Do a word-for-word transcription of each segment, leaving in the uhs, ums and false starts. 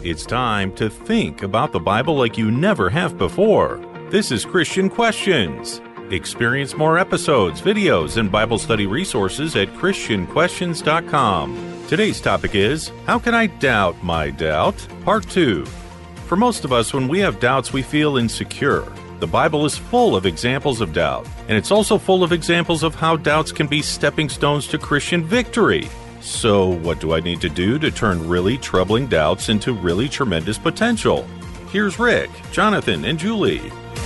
It's time to think about the Bible like you never have before. This is Christian Questions. Experience more episodes, videos, and Bible study resources at Christian Questions dot com. Today's topic is, How Can I Doubt My Doubt? Part two. For most of us, when we have doubts, we feel insecure. The Bible is full of examples of doubt, and it's also full of examples of how doubts can be stepping stones to Christian victory. So, what do I need to do to turn really troubling doubts into really tremendous potential? Here's Rick, Jonathan, and Julie.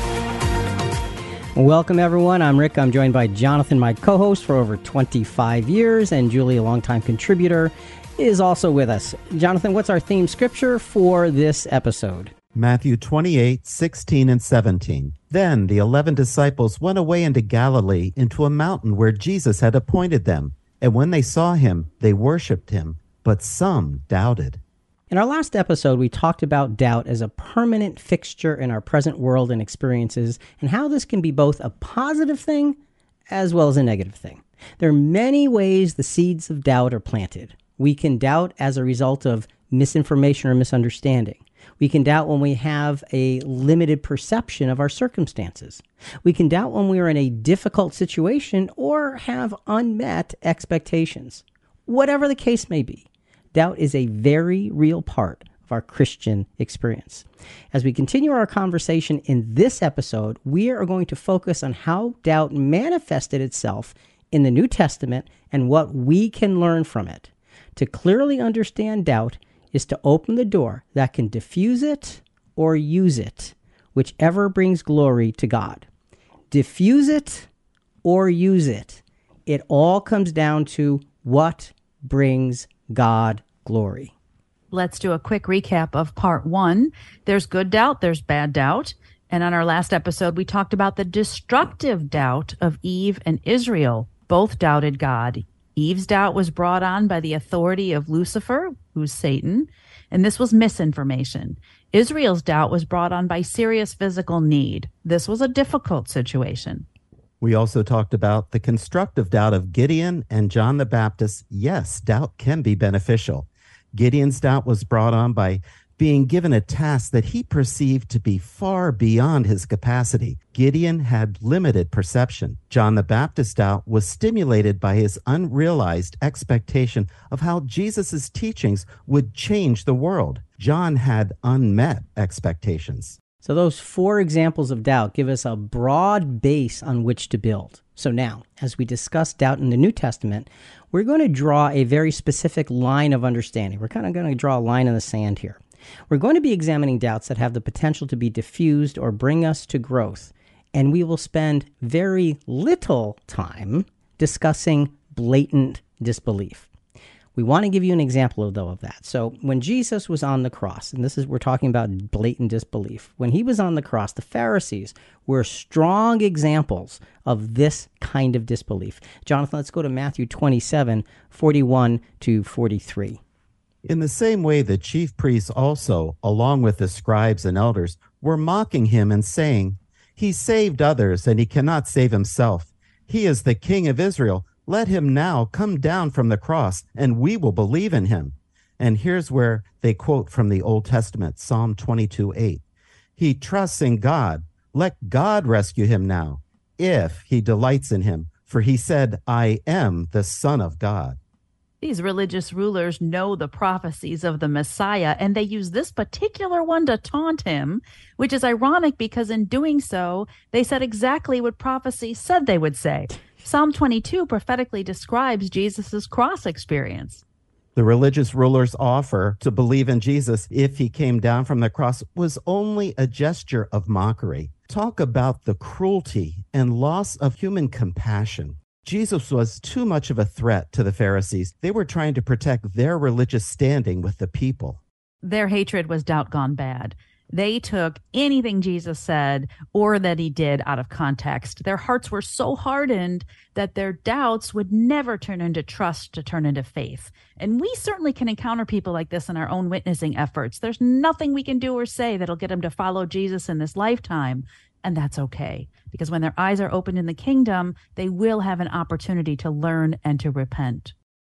Welcome, everyone. I'm Rick. I'm joined by Jonathan, my co-host for over twenty-five years, and Julie, a longtime contributor, is also with us. Jonathan, what's our theme scripture for this episode? Matthew twenty-eight, sixteen, and seventeen. Then the eleven disciples went away into Galilee, into a mountain where Jesus had appointed them. And when they saw him, they worshipped him, but some doubted. In our last episode, we talked about doubt as a permanent fixture in our present world and experiences, and how this can be both a positive thing as well as a negative thing. There are many ways the seeds of doubt are planted. We can doubt as a result of misinformation or misunderstanding. We can doubt when we have a limited perception of our circumstances. We can doubt when we are in a difficult situation or have unmet expectations. Whatever the case may be, doubt is a very real part of our Christian experience. As we continue our conversation in this episode, we are going to focus on how doubt manifested itself in the New Testament and what we can learn from it. To clearly understand doubt is to open the door that can diffuse it or use it, whichever brings glory to God. Diffuse it or use it. It all comes down to what brings God glory. Let's do a quick recap of part one. There's good doubt, there's bad doubt. And on our last episode, we talked about the destructive doubt of Eve and Israel. Both doubted God. Eve's doubt was brought on by the authority of Lucifer, who's Satan, and this was misinformation. Israel's doubt was brought on by serious physical need. This was a difficult situation. We also talked about the constructive doubt of Gideon and John the Baptist. Yes, doubt can be beneficial. Gideon's doubt was brought on by being given a task that he perceived to be far beyond his capacity. Gideon had limited perception. John the Baptist's doubt was stimulated by his unrealized expectation of how Jesus' teachings would change the world. John had unmet expectations. So those four examples of doubt give us a broad base on which to build. So now, as we discuss doubt in the New Testament, we're going to draw a very specific line of understanding. We're kind of going to draw a line in the sand here. We're going to be examining doubts that have the potential to be diffused or bring us to growth, and we will spend very little time discussing blatant disbelief. We want to give you an example, though, of that. So when Jesus was on the cross, and this is, we're talking about blatant disbelief. When he was on the cross, the Pharisees were strong examples of this kind of disbelief. Jonathan, let's go to Matthew twenty-seven, forty-one to forty-three. In the same way, the chief priests also, along with the scribes and elders, were mocking him and saying, "He saved others, and he cannot save himself. He is the King of Israel. Let him now come down from the cross, and we will believe in him." And here's where they quote from the Old Testament, Psalm twenty-two, eight. "He trusts in God. Let God rescue him now, if he delights in him. For he said, I am the Son of God." These religious rulers know the prophecies of the Messiah, and they use this particular one to taunt him, which is ironic because in doing so, they said exactly what prophecy said they would say. Psalm twenty-two prophetically describes Jesus' cross experience. The religious rulers' offer to believe in Jesus if he came down from the cross was only a gesture of mockery. Talk about the cruelty and loss of human compassion. Jesus was too much of a threat to the Pharisees. They were trying to protect their religious standing with the people. Their hatred was doubt gone bad. They took anything Jesus said or that he did out of context. Their hearts were so hardened that their doubts would never turn into trust to turn into faith. And we certainly can encounter people like this in our own witnessing efforts. There's nothing we can do or say that'll get them to follow Jesus in this lifetime. And that's okay, because when their eyes are opened in the kingdom, they will have an opportunity to learn and to repent.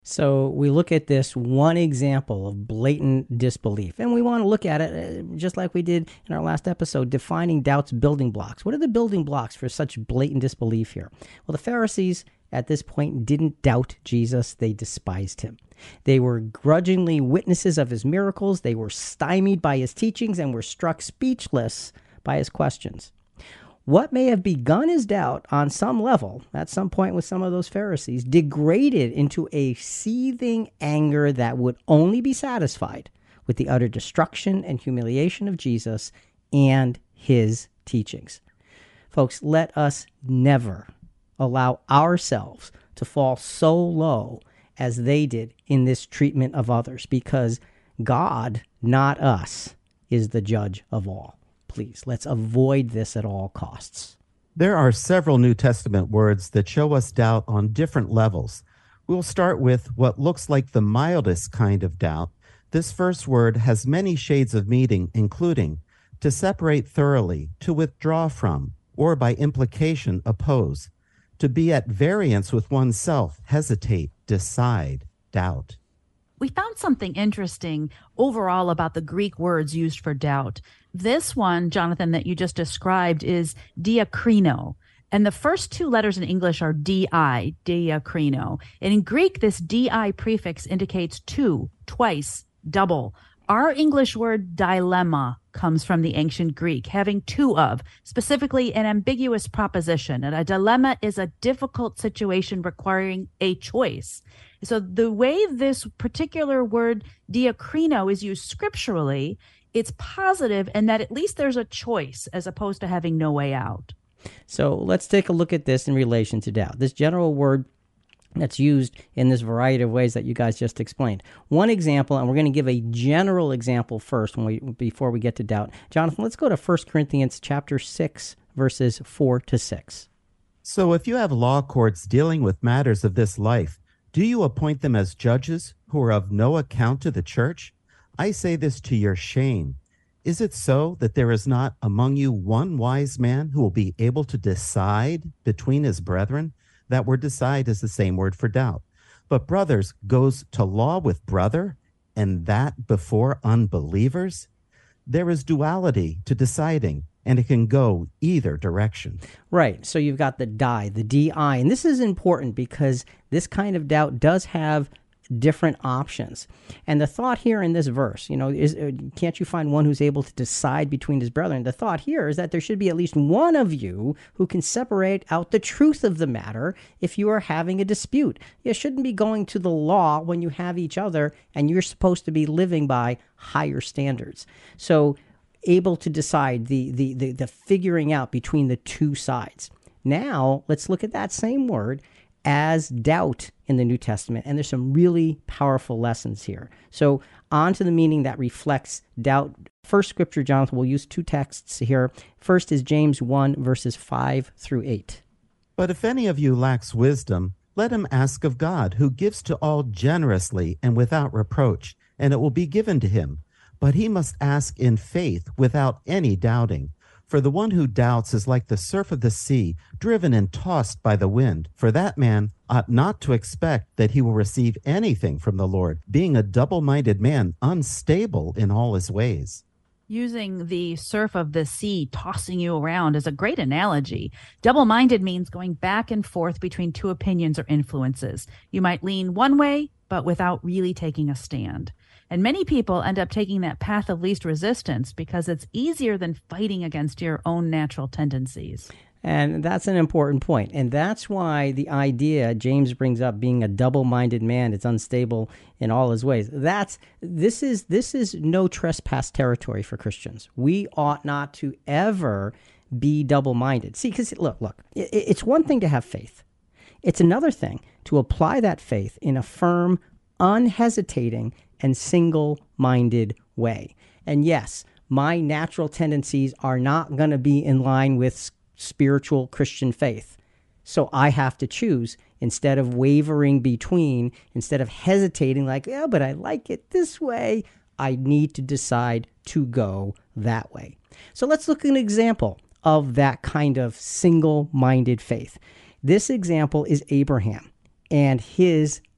So we look at this one example of blatant disbelief, and we want to look at it uh, just like we did in our last episode, defining doubt's building blocks. What are the building blocks for such blatant disbelief here? Well, the Pharisees at this point didn't doubt Jesus. They despised him. They were grudgingly witnesses of his miracles. They were stymied by his teachings and were struck speechless by his questions. What may have begun as doubt on some level, at some point with some of those Pharisees, degraded into a seething anger that would only be satisfied with the utter destruction and humiliation of Jesus and his teachings. Folks, let us never allow ourselves to fall so low as they did in this treatment of others, because God, not us, is the judge of all. Please, let's avoid this at all costs. There are several New Testament words that show us doubt on different levels. We'll start with what looks like the mildest kind of doubt. This first word has many shades of meaning, including to separate thoroughly, to withdraw from, or by implication oppose, to be at variance with oneself, hesitate, decide, doubt. We found something interesting overall about the Greek words used for doubt. This one, Jonathan, that you just described is diakrino. And the first two letters in English are di, diakrino. And in Greek, this di prefix indicates two, twice, double. Our English word dilemma comes from the ancient Greek, having two of, specifically an ambiguous proposition. And a dilemma is a difficult situation requiring a choice. So the way this particular word diakrino is used scripturally, it's positive in that at least there's a choice as opposed to having no way out. So let's take a look at this in relation to doubt. This general word that's used in this variety of ways that you guys just explained. One example, and we're going to give a general example first when we before we get to doubt. Jonathan, let's go to First Corinthians chapter six, verses four to six. So if you have law courts dealing with matters of this life, do you appoint them as judges who are of no account to the church? I say this to your shame. Is it so that there is not among you one wise man who will be able to decide between his brethren? That word decide is the same word for doubt. But brothers goes to law with brother, and that before unbelievers? There is duality to deciding, and it can go either direction. Right. So you've got the die, the di, and this is important because this kind of doubt does have different options. And the thought here in this verse, you know, is uh, can't you find one who's able to decide between his brethren? The thought here is that there should be at least one of you who can separate out the truth of the matter if you are having a dispute. You shouldn't be going to the law when you have each other and you're supposed to be living by higher standards. So able to decide the the the, the figuring out between the two sides. Now, let's look at that same word as doubt in the New Testament, and there's some really powerful lessons here. So on to the meaning that reflects doubt. First scripture, Jonathan, we'll use two texts here. First is James one, verses five through eight. But if any of you lacks wisdom, let him ask of God, who gives to all generously and without reproach, and it will be given to him. But he must ask in faith without any doubting. For the one who doubts is like the surf of the sea, driven and tossed by the wind. For that man ought not to expect that he will receive anything from the Lord, being a double-minded man, unstable in all his ways. Using the surf of the sea tossing you around is a great analogy. Double-minded means going back and forth between two opinions or influences. You might lean one way, but without really taking a stand. And many people end up taking that path of least resistance because it's easier than fighting against your own natural tendencies. And that's an important point. And that's why the idea James brings up, being a double-minded man, it's unstable in all his ways. That's this is this is no trespass territory for Christians. We ought not to ever be double-minded. See, because look, look, it, it's one thing to have faith. It's another thing to apply that faith in a firm, unhesitating, and single-minded way. And yes, my natural tendencies are not going to be in line with spiritual Christian faith. So I have to choose instead of wavering between, instead of hesitating like, yeah, but I like it this way, I need to decide to go that way. So let's look at an example of that kind of single-minded faith. This example is Abraham and his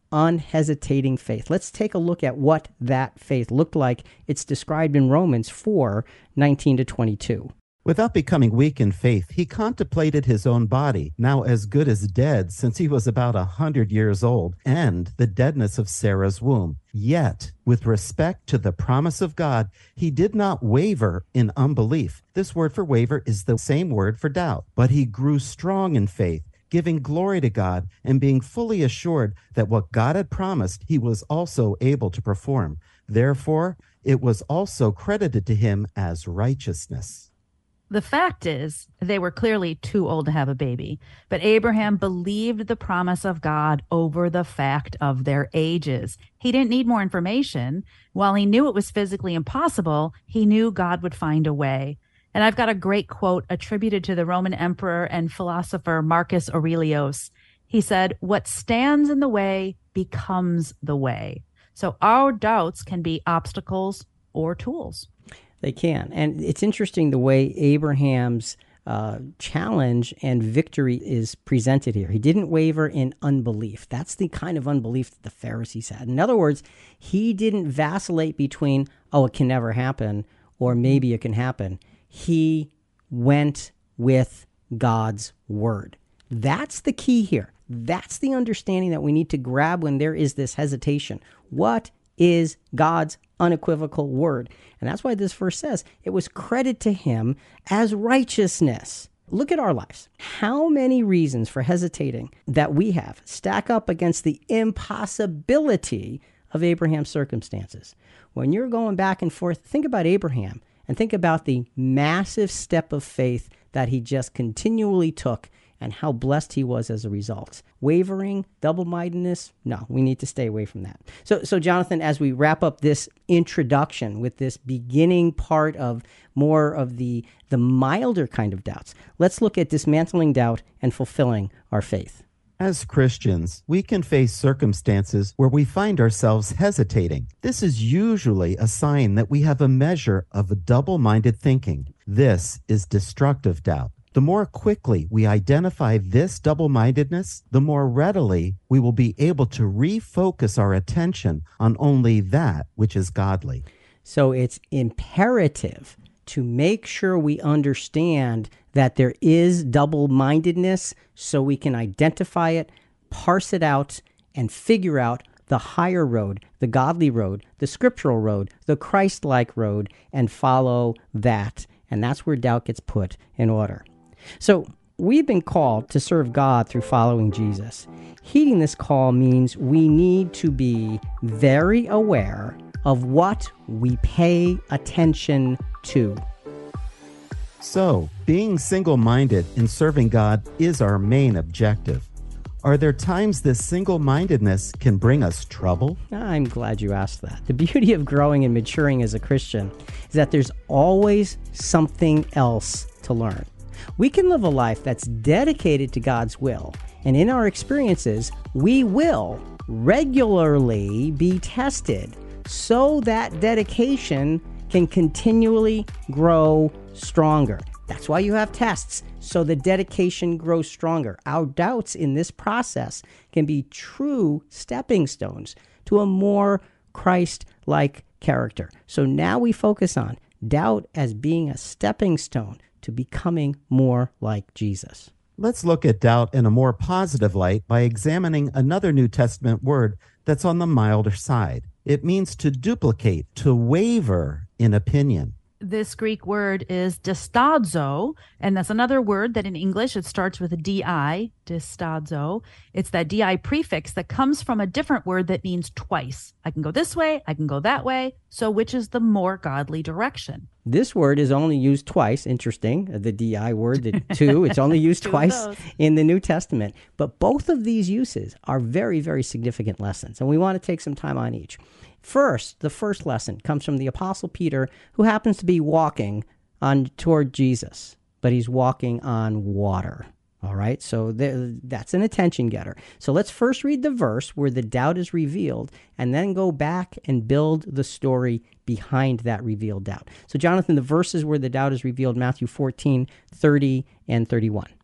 unhesitating faith. Let's take a look at what that faith looked like. It's described in Romans four, nineteen to twenty-two. Without becoming weak in faith, he contemplated his own body, now as good as dead, since he was about a hundred years old, and the deadness of Sarah's womb. Yet, with respect to the promise of God, he did not waver in unbelief. This word for waver is the same word for doubt. But he grew strong in faith, giving glory to God, and being fully assured that what God had promised, he was also able to perform. Therefore, it was also credited to him as righteousness. The fact is, they were clearly too old to have a baby, but Abraham believed the promise of God over the fact of their ages. He didn't need more information. While he knew it was physically impossible, he knew God would find a way. And I've got a great quote attributed to the Roman emperor and philosopher Marcus Aurelius. He said, "What stands in the way becomes the way." So our doubts can be obstacles or tools. They can. And it's interesting the way Abraham's uh, challenge and victory is presented here. He didn't waver in unbelief. That's the kind of unbelief that the Pharisees had. In other words, he didn't vacillate between, oh, it can never happen, or maybe it can happen. He went with God's word. That's the key here. That's the understanding that we need to grab when there is this hesitation. What is God's unequivocal word? And that's why this verse says it was credited to him as righteousness. Look at our lives. How many reasons for hesitating that we have stack up against the impossibility of Abraham's circumstances? When you're going back and forth, think about Abraham and think about the massive step of faith that he just continually took and how blessed he was as a result. Wavering, double-mindedness, no, we need to stay away from that. So, so Jonathan, as we wrap up this introduction with this beginning part of more of the, the milder kind of doubts, let's look at dismantling doubt and fulfilling our faith. As Christians, we can face circumstances where we find ourselves hesitating. This is usually a sign that we have a measure of double-minded thinking. This is destructive doubt. The more quickly we identify this double-mindedness, the more readily we will be able to refocus our attention on only that which is godly. So it's imperative to make sure we understand that there is double-mindedness so we can identify it, parse it out, and figure out the higher road, the godly road, the scriptural road, the Christ-like road, and follow that. And that's where doubt gets put in order. So we've been called to serve God through following Jesus. Heeding this call means we need to be very aware of what we pay attention to. So, being single-minded in serving God is our main objective. Are there times this single-mindedness can bring us trouble? I'm glad you asked that. The beauty of growing and maturing as a Christian is that there's always something else to learn. We can live a life that's dedicated to God's will, and in our experiences, we will regularly be tested so that dedication can continually grow stronger. That's why you have tests, so the dedication grows stronger. Our doubts in this process can be true stepping stones to a more Christ-like character. So now we focus on doubt as being a stepping stone to becoming more like Jesus. Let's look at doubt in a more positive light by examining another New Testament word that's on the milder side. It means to duplicate, to waver in opinion. This Greek word is distadzo, and that's another word that in English it starts with a di, distadzo. It's that di prefix that comes from a different word that means twice. I can go this way, I can go that way, so which is the more godly direction? This word is only used twice. Interesting, the di word, the two, it's only used twice in the New Testament. But both of these uses are very, very significant lessons, and we want to take some time on each. First, the first lesson comes from the Apostle Peter, who happens to be walking on toward Jesus, but he's walking on water. All right, so there, that's an attention getter. So let's first read the verse where the doubt is revealed, and then go back and build the story behind that revealed doubt. So Jonathan, the verses where the doubt is revealed, Matthew fourteen, thirty, and thirty-one.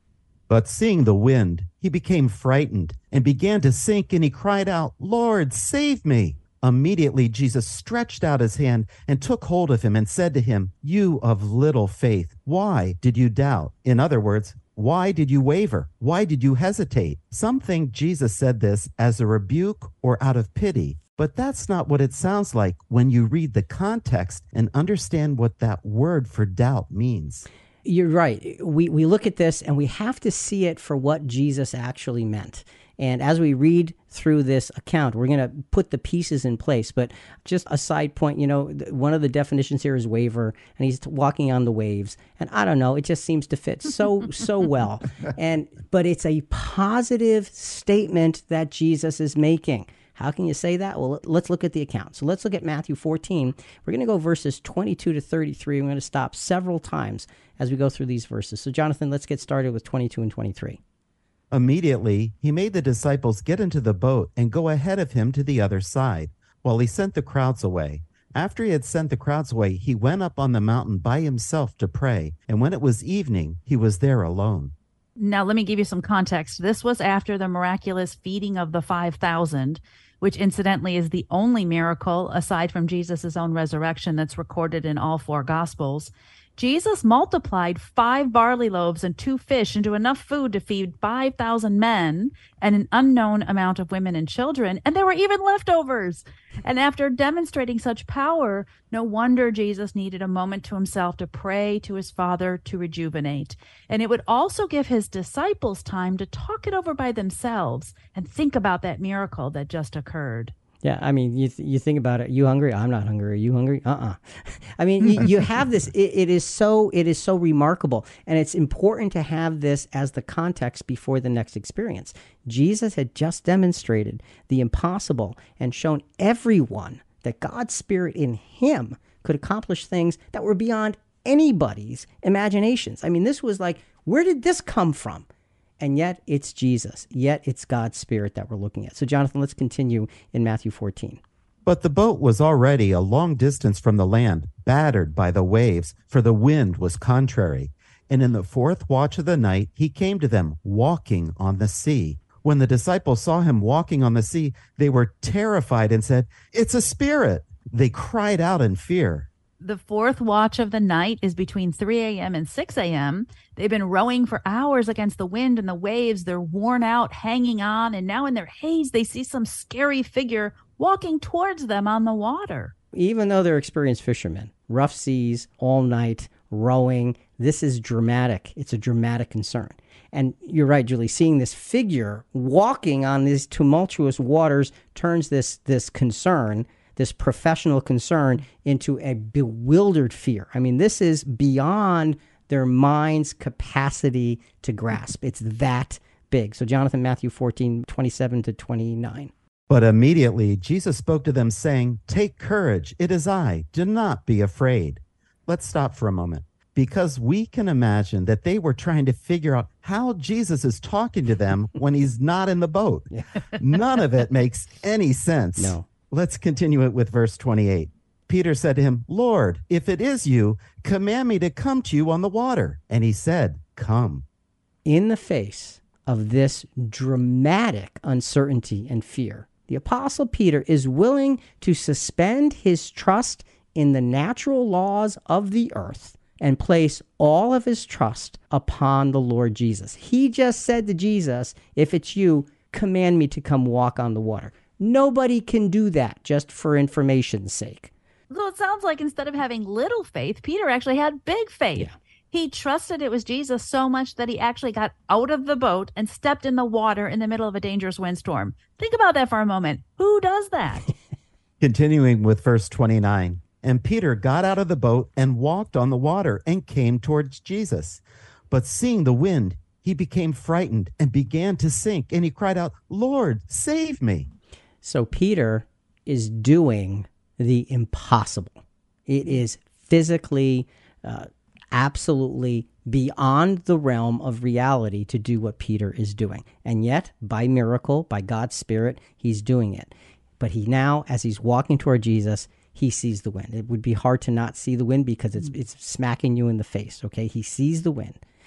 But seeing the wind, he became frightened and began to sink, and he cried out, Lord, save me. Immediately Jesus stretched out his hand and took hold of him and said to him, You of little faith, why did you doubt? In other words, why did you waver? Why did you hesitate? Some think Jesus said this as a rebuke or out of pity, but that's not what it sounds like when you read the context and understand what that word for doubt means. You're right. We we look at this and we have to see it for what Jesus actually meant. And as we read through this account, we're going to put the pieces in place. But just a side point, you know, one of the definitions here is waver, and he's walking on the waves. And I don't know, it just seems to fit so, so well. And but it's a positive statement that Jesus is making. How can you say that? Well, let's look at the account. So let's look at Matthew fourteen. We're going to go verses twenty-two to thirty-three. We're going to stop several times as we go through these verses. So Jonathan, let's get started with twenty-two and twenty-three. Immediately, he made the disciples get into the boat and go ahead of him to the other side, while he sent the crowds away. After he had sent the crowds away, he went up on the mountain by himself to pray, and when it was evening, he was there alone. Now, let me give you some context. This was after the miraculous feeding of the five thousand, which incidentally is the only miracle, aside from Jesus' own resurrection, that's recorded in all four Gospels. Jesus multiplied five barley loaves and two fish into enough food to feed five thousand men and an unknown amount of women and children, and there were even leftovers. And after demonstrating such power, no wonder Jesus needed a moment to himself to pray to his Father to rejuvenate. And it would also give his disciples time to talk it over by themselves and think about that miracle that just occurred. Yeah, I mean, you th- you think about it. You hungry? I'm not hungry. Are you hungry? Uh-uh. I mean, you, you have this. It, it is so it is so remarkable, and it's important to have this as the context before the next experience. Jesus had just demonstrated the impossible and shown everyone that God's Spirit in him could accomplish things that were beyond anybody's imaginations. I mean, this was like, where did this come from? And yet it's Jesus. Yet it's God's Spirit that we're looking at. So, Jonathan, let's continue in Matthew fourteen. But the boat was already a long distance from the land, battered by the waves, for the wind was contrary. And in the fourth watch of the night, he came to them, walking on the sea. When the disciples saw him walking on the sea, they were terrified and said, It's a spirit. They cried out in fear. The fourth watch of the night is between three a.m. and six a.m. They've been rowing for hours against the wind and the waves. They're worn out, hanging on, and now in their haze, they see some scary figure walking towards them on the water. Even though they're experienced fishermen, rough seas, all night, rowing, this is dramatic. It's a dramatic concern. And you're right, Julie, seeing this figure walking on these tumultuous waters turns this this concern, this professional concern, into a bewildered fear. I mean, this is beyond their mind's capacity to grasp. It's that big. So, Jonathan, Matthew fourteen, twenty-seven to twenty-nine. But immediately Jesus spoke to them, saying, Take courage, it is I, do not be afraid. Let's stop for a moment, because we can imagine that they were trying to figure out how Jesus is talking to them when he's not in the boat. Yeah. None of it makes any sense. No. Let's continue it with verse twenty-eight. Peter said to him, Lord, if it is you, command me to come to you on the water. And he said, Come. In the face of this dramatic uncertainty and fear, the Apostle Peter is willing to suspend his trust in the natural laws of the earth and place all of his trust upon the Lord Jesus. He just said to Jesus, if it's you, command me to come walk on the water. Nobody can do that just for information's sake. So it sounds like instead of having little faith, Peter actually had big faith. Yeah. He trusted it was Jesus so much that he actually got out of the boat and stepped in the water in the middle of a dangerous windstorm. Think about that for a moment. Who does that? Continuing with verse twenty-nine. And Peter got out of the boat and walked on the water and came towards Jesus. But seeing the wind, he became frightened and began to sink. And he cried out, Lord, save me. So Peter is doing the impossible. It is physically, uh, absolutely beyond the realm of reality to do what Peter is doing. And yet, by miracle, by God's Spirit, he's doing it. But he now, as he's walking toward Jesus, he sees the wind. It would be hard to not see the wind because it's it's smacking you in the face, okay? He sees the wind.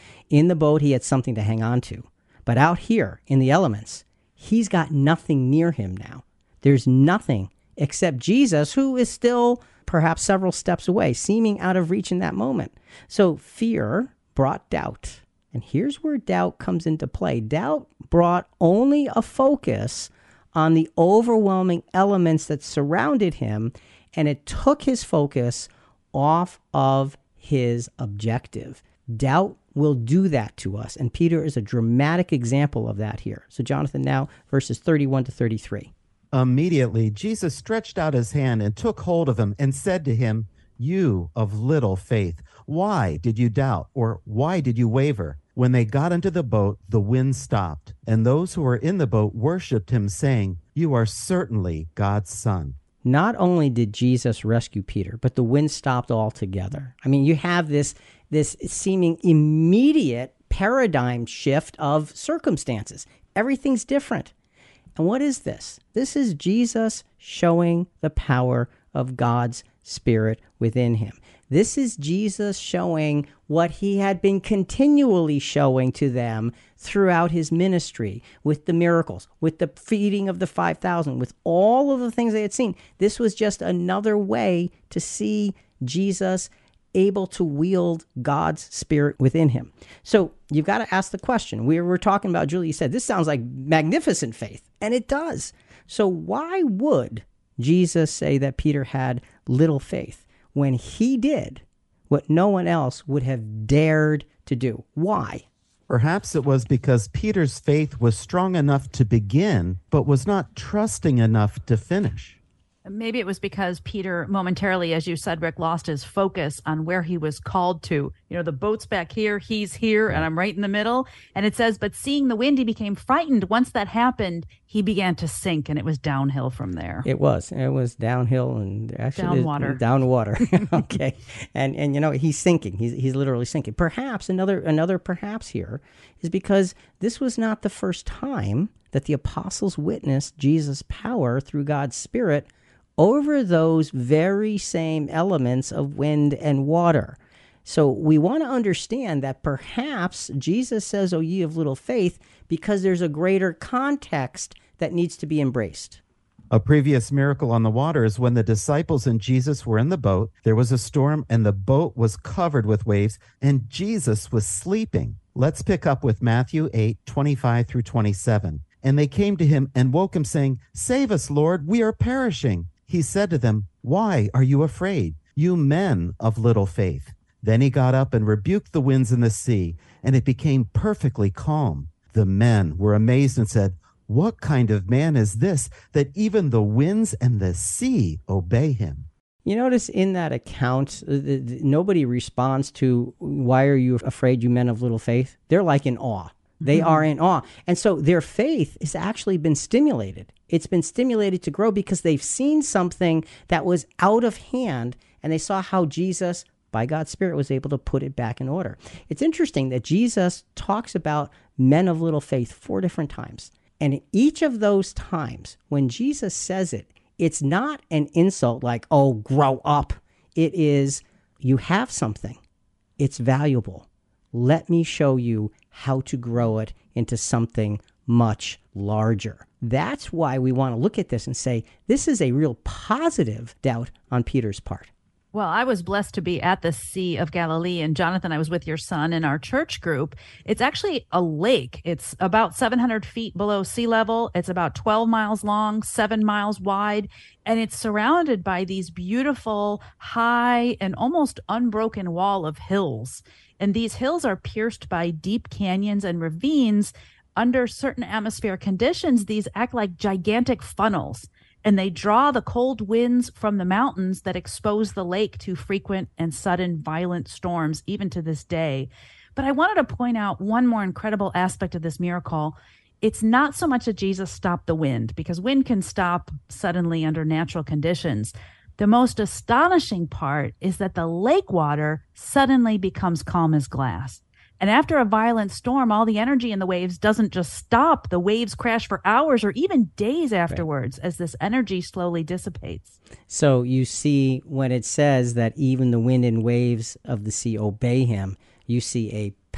In the boat, he had something to hang on to. But out here in the elements, he's got nothing near him now. There's nothing except Jesus, who is still perhaps several steps away, seeming out of reach in that moment. So fear brought doubt. And here's where doubt comes into play. Doubt brought only a focus on the overwhelming elements that surrounded him, and it took his focus off of his objective. Doubt will do that to us, and Peter is a dramatic example of that here. So Jonathan, now verses thirty-one to thirty-three. Immediately Jesus stretched out his hand and took hold of him and said to him, "You of little faith, why did you doubt?" Or why did you waver? When they got into the boat, the wind stopped, and those who were in the boat worshipped him, saying, "You are certainly God's Son." Not only did Jesus rescue Peter, but the wind stopped altogether. I mean, you have this, this seeming immediate paradigm shift of circumstances. Everything's different. And what is this? This is Jesus showing the power of God's Spirit within him. This is Jesus showing what he had been continually showing to them throughout his ministry, with the miracles, with the feeding of the five thousand, with all of the things they had seen. This was just another way to see Jesus able to wield God's Spirit within him. So you've got to ask the question. We were talking about, Julie said, this sounds like magnificent faith, and it does. So why would Jesus say that Peter had little faith when he did what no one else would have dared to do? Why? Perhaps it was because Peter's faith was strong enough to begin, but was not trusting enough to finish. Maybe it was because Peter momentarily, as you said, Rick, lost his focus on where he was called to. You know, the boat's back here, he's here, and I'm right in the middle. And it says, but seeing the wind, he became frightened. Once that happened, he began to sink, and it was downhill from there. It was. It was downhill and actually down water. Down water. Okay. And and you know, he's sinking. He's he's literally sinking. Perhaps another another perhaps here is because this was not the first time that the apostles witnessed Jesus' power through God's Spirit over those very same elements of wind and water. So we want to understand that perhaps Jesus says, "O ye of little faith," because there's a greater context that needs to be embraced. A previous miracle on the water is when the disciples and Jesus were in the boat. There was a storm, and the boat was covered with waves, and Jesus was sleeping. Let's pick up with Matthew eight, twenty-five through twenty-seven. And they came to him and woke him, saying, "Save us, Lord, we are perishing." He said to them, "Why are you afraid, you men of little faith?" Then he got up and rebuked the winds and the sea, and it became perfectly calm. The men were amazed and said, "What kind of man is this, that even the winds and the sea obey him?" You notice in that account, uh, the, the, nobody responds to, "Why are you afraid, you men of little faith?" They're like in awe. They are in awe. And so their faith has actually been stimulated. It's been stimulated to grow because they've seen something that was out of hand, and they saw how Jesus, by God's Spirit, was able to put it back in order. It's interesting that Jesus talks about men of little faith four different times. And in each of those times, when Jesus says it, it's not an insult like, "Oh, grow up." It is, you have something. It's valuable. Let me show you how to grow it into something much larger. That's why we want to look at this and say, this is a real positive doubt on Peter's part. Well, I was blessed to be at the Sea of Galilee, and Jonathan, I was with your son in our church group. It's actually a lake. It's about seven hundred feet below sea level. It's about twelve miles long, seven miles wide, and it's surrounded by these beautiful, high, and almost unbroken wall of hills. And these hills are pierced by deep canyons and ravines. Under certain atmospheric conditions, these act like gigantic funnels, and they draw the cold winds from the mountains that expose the lake to frequent and sudden violent storms, even to this day. But I wanted to point out one more incredible aspect of this miracle. It's not so much that Jesus stopped the wind, because wind can stop suddenly under natural conditions. The most astonishing part is that the lake water suddenly becomes calm as glass. And after a violent storm, all the energy in the waves doesn't just stop. The waves crash for hours or even days afterwards, right, as this energy slowly dissipates. So you see, when it says that even the wind and waves of the sea obey him, you see a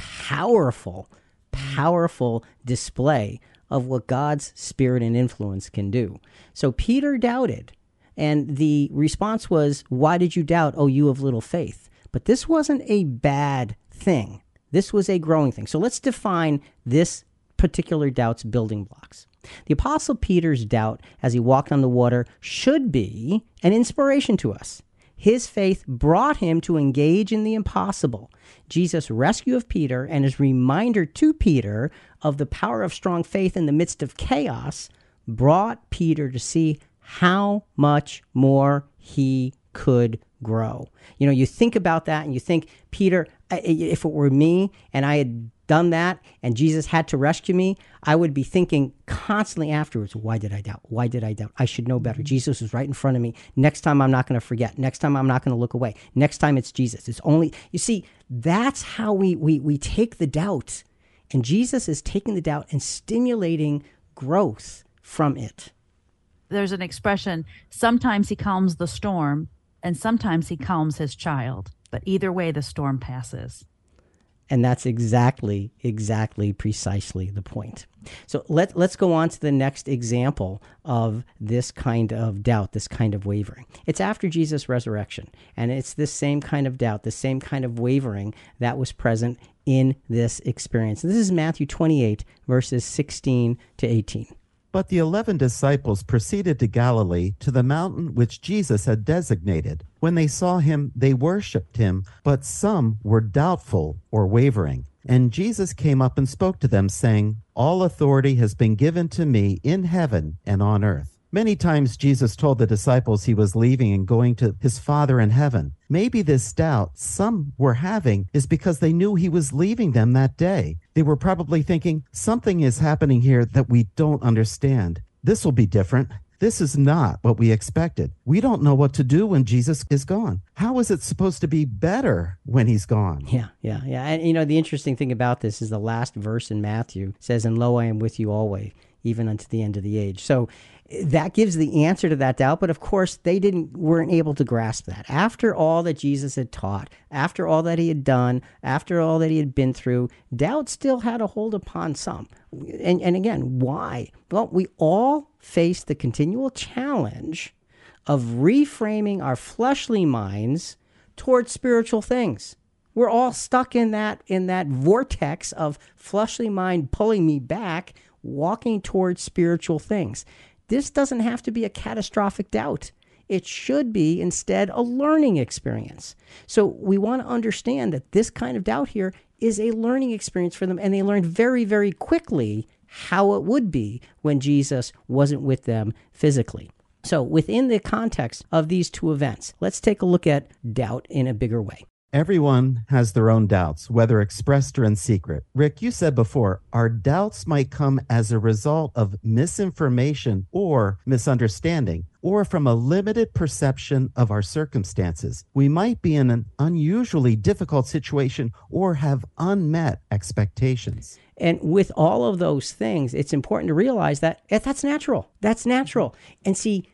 powerful, powerful display of what God's spirit and influence can do. So Peter doubted, and the response was, "Why did you doubt, O you of little faith?" But this wasn't a bad thing. This was a growing thing. So let's define this particular doubt's building blocks. The Apostle Peter's doubt as he walked on the water should be an inspiration to us. His faith brought him to engage in the impossible. Jesus' rescue of Peter and his reminder to Peter of the power of strong faith in the midst of chaos brought Peter to see how much more he could grow. You know, you think about that and you think, Peter, if it were me and I had done that and Jesus had to rescue me, I would be thinking constantly afterwards, why did I doubt? Why did I doubt? I should know better. Jesus was right in front of me. Next time I'm not going to forget. Next time I'm not going to look away. Next time it's Jesus. It's only, you see, that's how we, we, we take the doubt. And Jesus is taking the doubt and stimulating growth from it. There's an expression, sometimes he calms the storm and sometimes he calms his child. But either way, the storm passes. And that's exactly, exactly, precisely the point. So let, let's go on to the next example of this kind of doubt, this kind of wavering. It's after Jesus' resurrection. And it's this same kind of doubt, the same kind of wavering that was present in this experience. This is Matthew twenty-eight, verses sixteen to eighteen. But the eleven disciples proceeded to Galilee, to the mountain which Jesus had designated. When they saw him, they worshipped him, but some were doubtful or wavering. And Jesus came up and spoke to them, saying, All authority has been given to me in heaven and on earth. Many times Jesus told the disciples he was leaving and going to his Father in heaven. Maybe this doubt some were having is because they knew he was leaving them that day. They were probably thinking, something is happening here that we don't understand. This will be different. This is not what we expected. We don't know what to do when Jesus is gone. How is it supposed to be better when he's gone? Yeah, yeah, yeah. And you know, the interesting thing about this is the last verse in Matthew says, And lo, I am with you always, even unto the end of the age. So that gives the answer to that doubt, but of course they didn't weren't able to grasp that. After all that Jesus had taught, after all that he had done, after all that he had been through, doubt still had a hold upon some. And, and again, why? Well, we all face the continual challenge of reframing our fleshly minds towards spiritual things. We're all stuck in that in that vortex of fleshly mind pulling me back, walking towards spiritual things. This doesn't have to be a catastrophic doubt. It should be instead a learning experience. So we want to understand that this kind of doubt here is a learning experience for them, and they learned very, very quickly how it would be when Jesus wasn't with them physically. So within the context of these two events, let's take a look at doubt in a bigger way. Everyone has their own doubts, whether expressed or in secret. Rick, you said before, our doubts might come as a result of misinformation or misunderstanding, or from a limited perception of our circumstances. We might be in an unusually difficult situation or have unmet expectations. And with all of those things, it's important to realize that that's natural. That's natural. And see,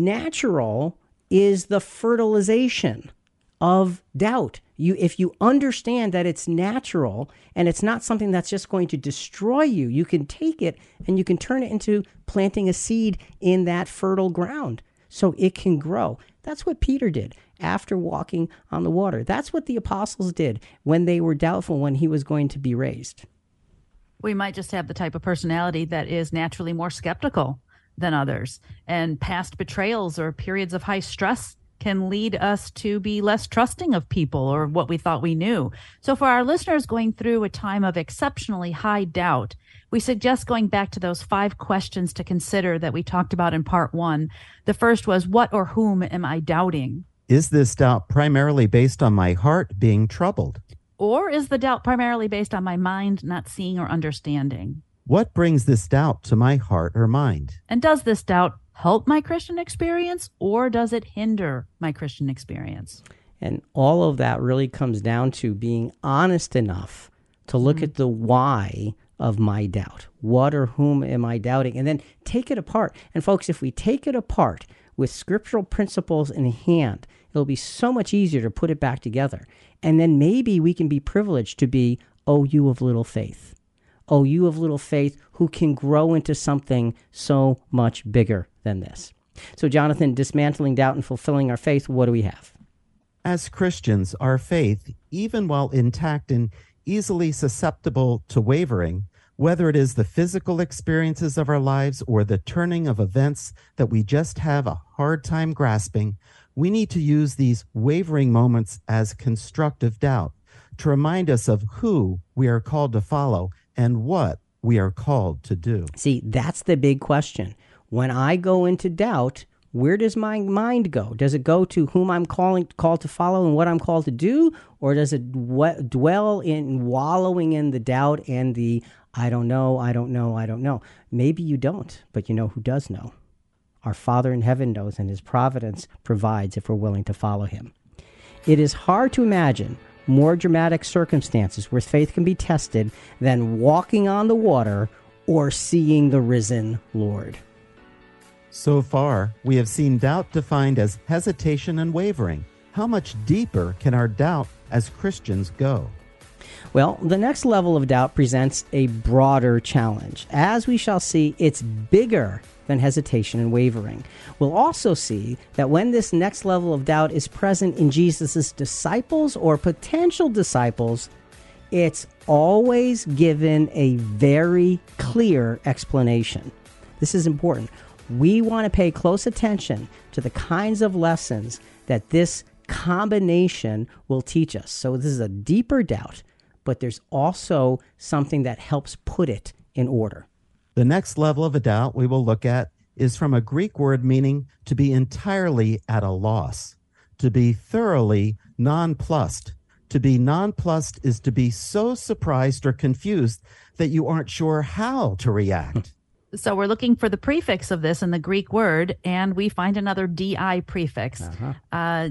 natural is the fertilization of doubt. You, if you understand that it's natural and it's not something that's just going to destroy you, you can take it and you can turn it into planting a seed in that fertile ground so it can grow. That's what Peter did after walking on the water. That's what the apostles did when they were doubtful when he was going to be raised. We might just have the type of personality that is naturally more skeptical than others, and past betrayals or periods of high stress can lead us to be less trusting of people or what we thought we knew. So for our listeners going through a time of exceptionally high doubt, we suggest going back to those five questions to consider that we talked about in part one. The first was, what or whom am I doubting? Is this doubt primarily based on my heart being troubled? Or is the doubt primarily based on my mind not seeing or understanding? What brings this doubt to my heart or mind? And does this doubt help my Christian experience, or does it hinder my Christian experience? And all of that really comes down to being honest enough to look mm-hmm. at the why of my doubt. What or whom am I doubting? And then take it apart. And folks, if we take it apart with scriptural principles in hand, it'll be so much easier to put it back together. And then maybe we can be privileged to be "O you of little faith. O you of little faith who can grow into something so much bigger than this." So, Jonathan, dismantling doubt and fulfilling our faith, what do we have? As Christians, our faith, even while intact and easily susceptible to wavering, whether it is the physical experiences of our lives or the turning of events that we just have a hard time grasping, we need to use these wavering moments as constructive doubt to remind us of who we are called to follow and what we are called to do. See, that's the big question. When I go into doubt, where does my mind go? Does it go to whom I'm calling called to follow and what I'm called to do? Or does it dwe- dwell in wallowing in the doubt and the I don't know, I don't know, I don't know? Maybe you don't, but you know who does know. Our Father in heaven knows, and his providence provides if we're willing to follow him. It is hard to imagine more dramatic circumstances where faith can be tested than walking on the water or seeing the risen Lord. So far, we have seen doubt defined as hesitation and wavering. How much deeper can our doubt as Christians go? Well, the next level of doubt presents a broader challenge. As we shall see, it's bigger than hesitation and wavering. We'll also see that when this next level of doubt is present in Jesus' disciples or potential disciples, it's always given a very clear explanation. This is important. We want to pay close attention to the kinds of lessons that this combination will teach us. So this is a deeper doubt, but there's also something that helps put it in order. The next level of a doubt we will look at is from a Greek word meaning to be entirely at a loss, to be thoroughly nonplussed. To be nonplussed is to be so surprised or confused that you aren't sure how to react. So we're looking for the prefix of this in the Greek word, and we find another di prefix. Uh-huh. Uh,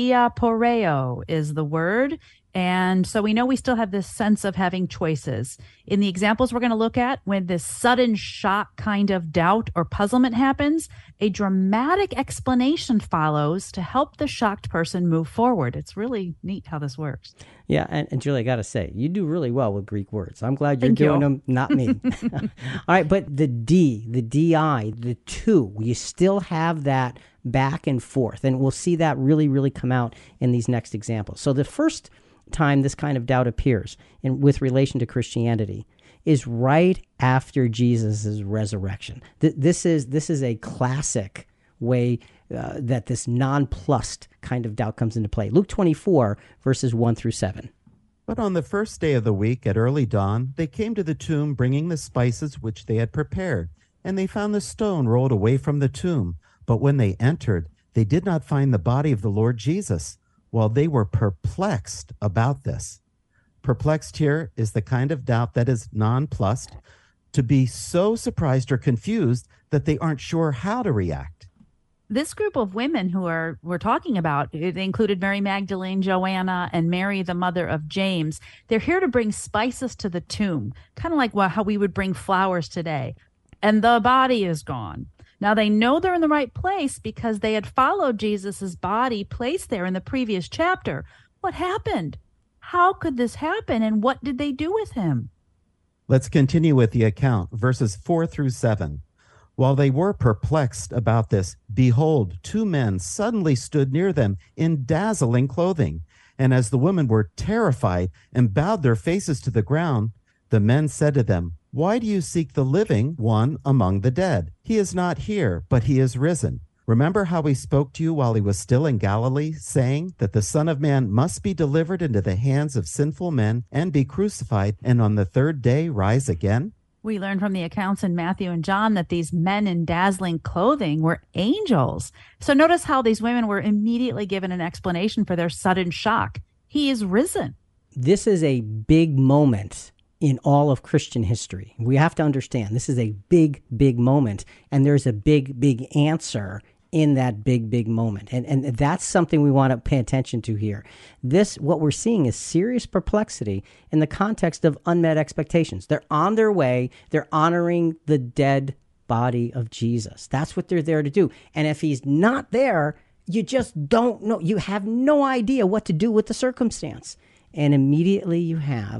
diaporeo is the word. And so we know we still have this sense of having choices. In the examples we're going to look at, when this sudden shock kind of doubt or puzzlement happens, a dramatic explanation follows to help the shocked person move forward. It's really neat how this works. Yeah, and, and Julie, I got to say, you do really well with Greek words. I'm glad you're Thank doing you. them, not me. All right, but the D, the D I, the two, you still have that back and forth. And we'll see that really, really come out in these next examples. So the first time this kind of doubt appears in with relation to Christianity is right after Jesus' resurrection. Th- this is this is a classic way uh, that this nonplussed kind of doubt comes into play. Luke twenty-four, verses one through seven. But on the first day of the week at early dawn, they came to the tomb bringing the spices which they had prepared, and they found the stone rolled away from the tomb. But when they entered, they did not find the body of the Lord Jesus. While they were perplexed about this. Perplexed here is the kind of doubt that is nonplussed, to be so surprised or confused that they aren't sure how to react. This group of women who are we're talking about, it included Mary Magdalene, Joanna, and Mary, the mother of James. They're here to bring spices to the tomb, kind of like how we would bring flowers today. And the body is gone. Now, they know they're in the right place because they had followed Jesus's body placed there in the previous chapter. What happened? How could this happen? And what did they do with him? Let's continue with the account, verses four through seven. While they were perplexed about this, behold, two men suddenly stood near them in dazzling clothing. And as the women were terrified and bowed their faces to the ground, the men said to them, "Why do you seek the living one among the dead? He is not here, but he is risen. Remember how he spoke to you while he was still in Galilee, saying that the Son of Man must be delivered into the hands of sinful men and be crucified, and on the third day rise again?" We learn from the accounts in Matthew and John that these men in dazzling clothing were angels. So notice how these women were immediately given an explanation for their sudden shock. He is risen. This is a big moment in all of Christian history. We have to understand this is a big, big moment, and there's a big, big answer in that big, big moment. And and that's something we want to pay attention to here. This, what we're seeing is serious perplexity in the context of unmet expectations. They're on their way. They're honoring the dead body of Jesus. That's what they're there to do. And if he's not there, you just don't know. You have no idea what to do with the circumstance. And immediately you have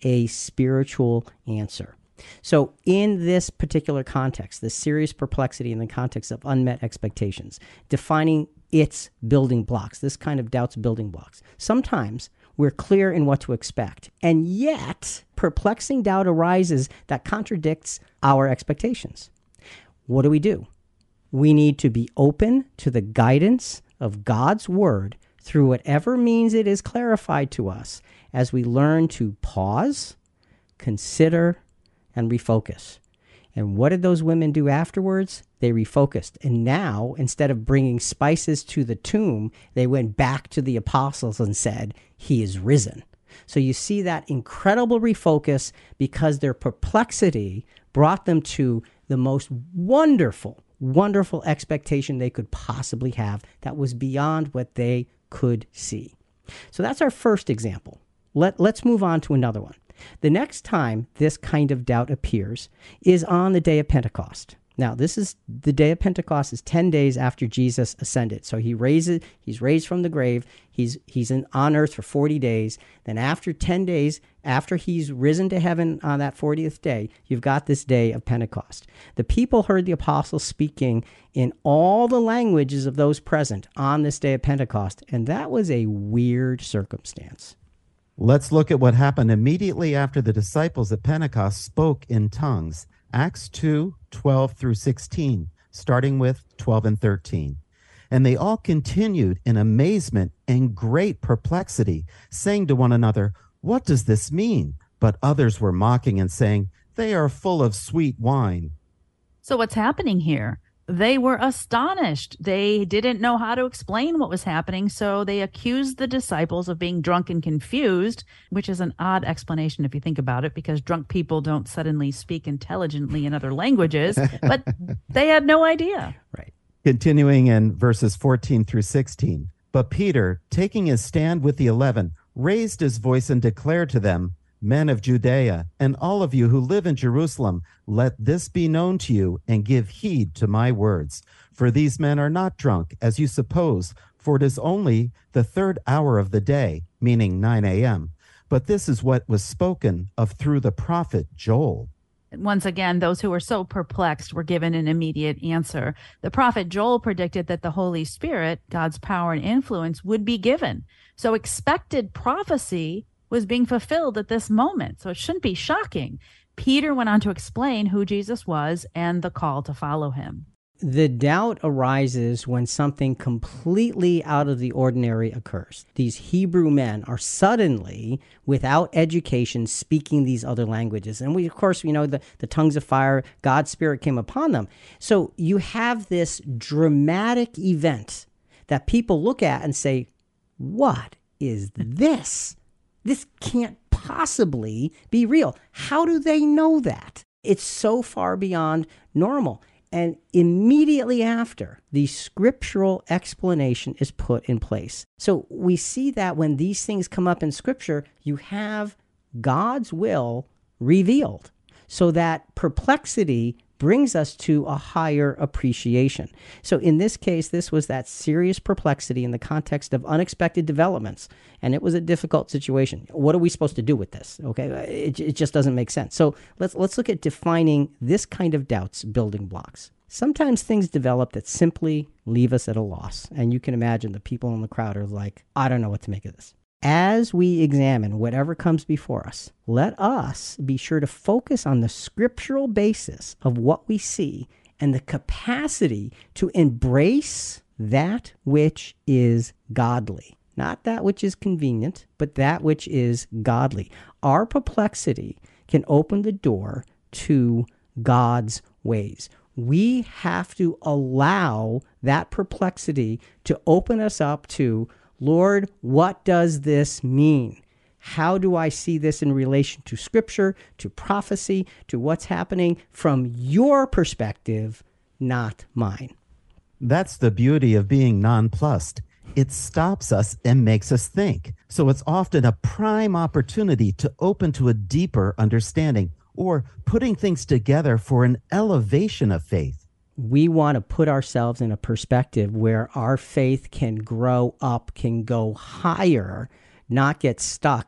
a spiritual answer. So in this particular context, this serious perplexity in the context of unmet expectations, defining its building blocks, this kind of doubt's building blocks, sometimes we're clear in what to expect, and yet perplexing doubt arises that contradicts our expectations. What do we do? We need to be open to the guidance of God's word through whatever means it is clarified to us as we learn to pause, consider, and refocus. And what did those women do afterwards? They refocused. And now, instead of bringing spices to the tomb, they went back to the apostles and said, he is risen. So you see that incredible refocus because their perplexity brought them to the most wonderful, wonderful expectation they could possibly have that was beyond what they could see. So that's our first example. Let, let's move on to another one. The next time this kind of doubt appears is on the day of Pentecost. Now, this is the day of Pentecost is ten days after Jesus ascended. So he raises, he's raised from the grave. He's he's in, on earth for forty days. Then after ten days, after he's risen to heaven on that fortieth day, you've got this day of Pentecost. The people heard the apostles speaking in all the languages of those present on this day of Pentecost, and that was a weird circumstance. Let's look at what happened immediately after the disciples at Pentecost spoke in tongues. Acts two, twelve through sixteen, starting with twelve and thirteen. And they all continued in amazement and great perplexity, saying to one another, what does this mean? But others were mocking and saying, they are full of sweet wine. So what's happening here? They were astonished. They didn't know how to explain what was happening, so they accused the disciples of being drunk and confused, which is an odd explanation if you think about it, because drunk people don't suddenly speak intelligently in other languages, but they had no idea. Right. Continuing in verses fourteen through sixteen. But Peter, taking his stand with the eleven, raised his voice and declared to them, men of Judea, and all of you who live in Jerusalem, let this be known to you, and give heed to my words. For these men are not drunk, as you suppose, for it is only the third hour of the day, meaning nine a.m. But this is what was spoken of through the prophet Joel. Once again, those who were so perplexed were given an immediate answer. The prophet Joel predicted that the Holy Spirit, God's power and influence, would be given. So expected prophecy was being fulfilled at this moment. So it shouldn't be shocking. Peter went on to explain who Jesus was and the call to follow him. The doubt arises when something completely out of the ordinary occurs. These Hebrew men are suddenly, without education, speaking these other languages. And we, of course, you know, the, the tongues of fire, God's Spirit came upon them. So you have this dramatic event that people look at and say, what is this? This can't possibly be real. How do they know that? It's so far beyond normal. And immediately after, the scriptural explanation is put in place. So we see that when these things come up in Scripture, you have God's will revealed. So that perplexity brings us to a higher appreciation. So in this case, this was that serious perplexity in the context of unexpected developments, and it was a difficult situation. What are we supposed to do with this? Okay, it, it just doesn't make sense. So let's let's look at defining this kind of doubt's building blocks. Sometimes things develop that simply leave us at a loss, and you can imagine the people in the crowd are like, I don't know what to make of this. As we examine whatever comes before us, let us be sure to focus on the scriptural basis of what we see and the capacity to embrace that which is godly. Not that which is convenient, but that which is godly. Our perplexity can open the door to God's ways. We have to allow that perplexity to open us up to, Lord, what does this mean? How do I see this in relation to Scripture, to prophecy, to what's happening from your perspective, not mine? That's the beauty of being nonplussed. It stops us and makes us think. So it's often a prime opportunity to open to a deeper understanding or putting things together for an elevation of faith. We want to put ourselves in a perspective where our faith can grow up, can go higher, not get stuck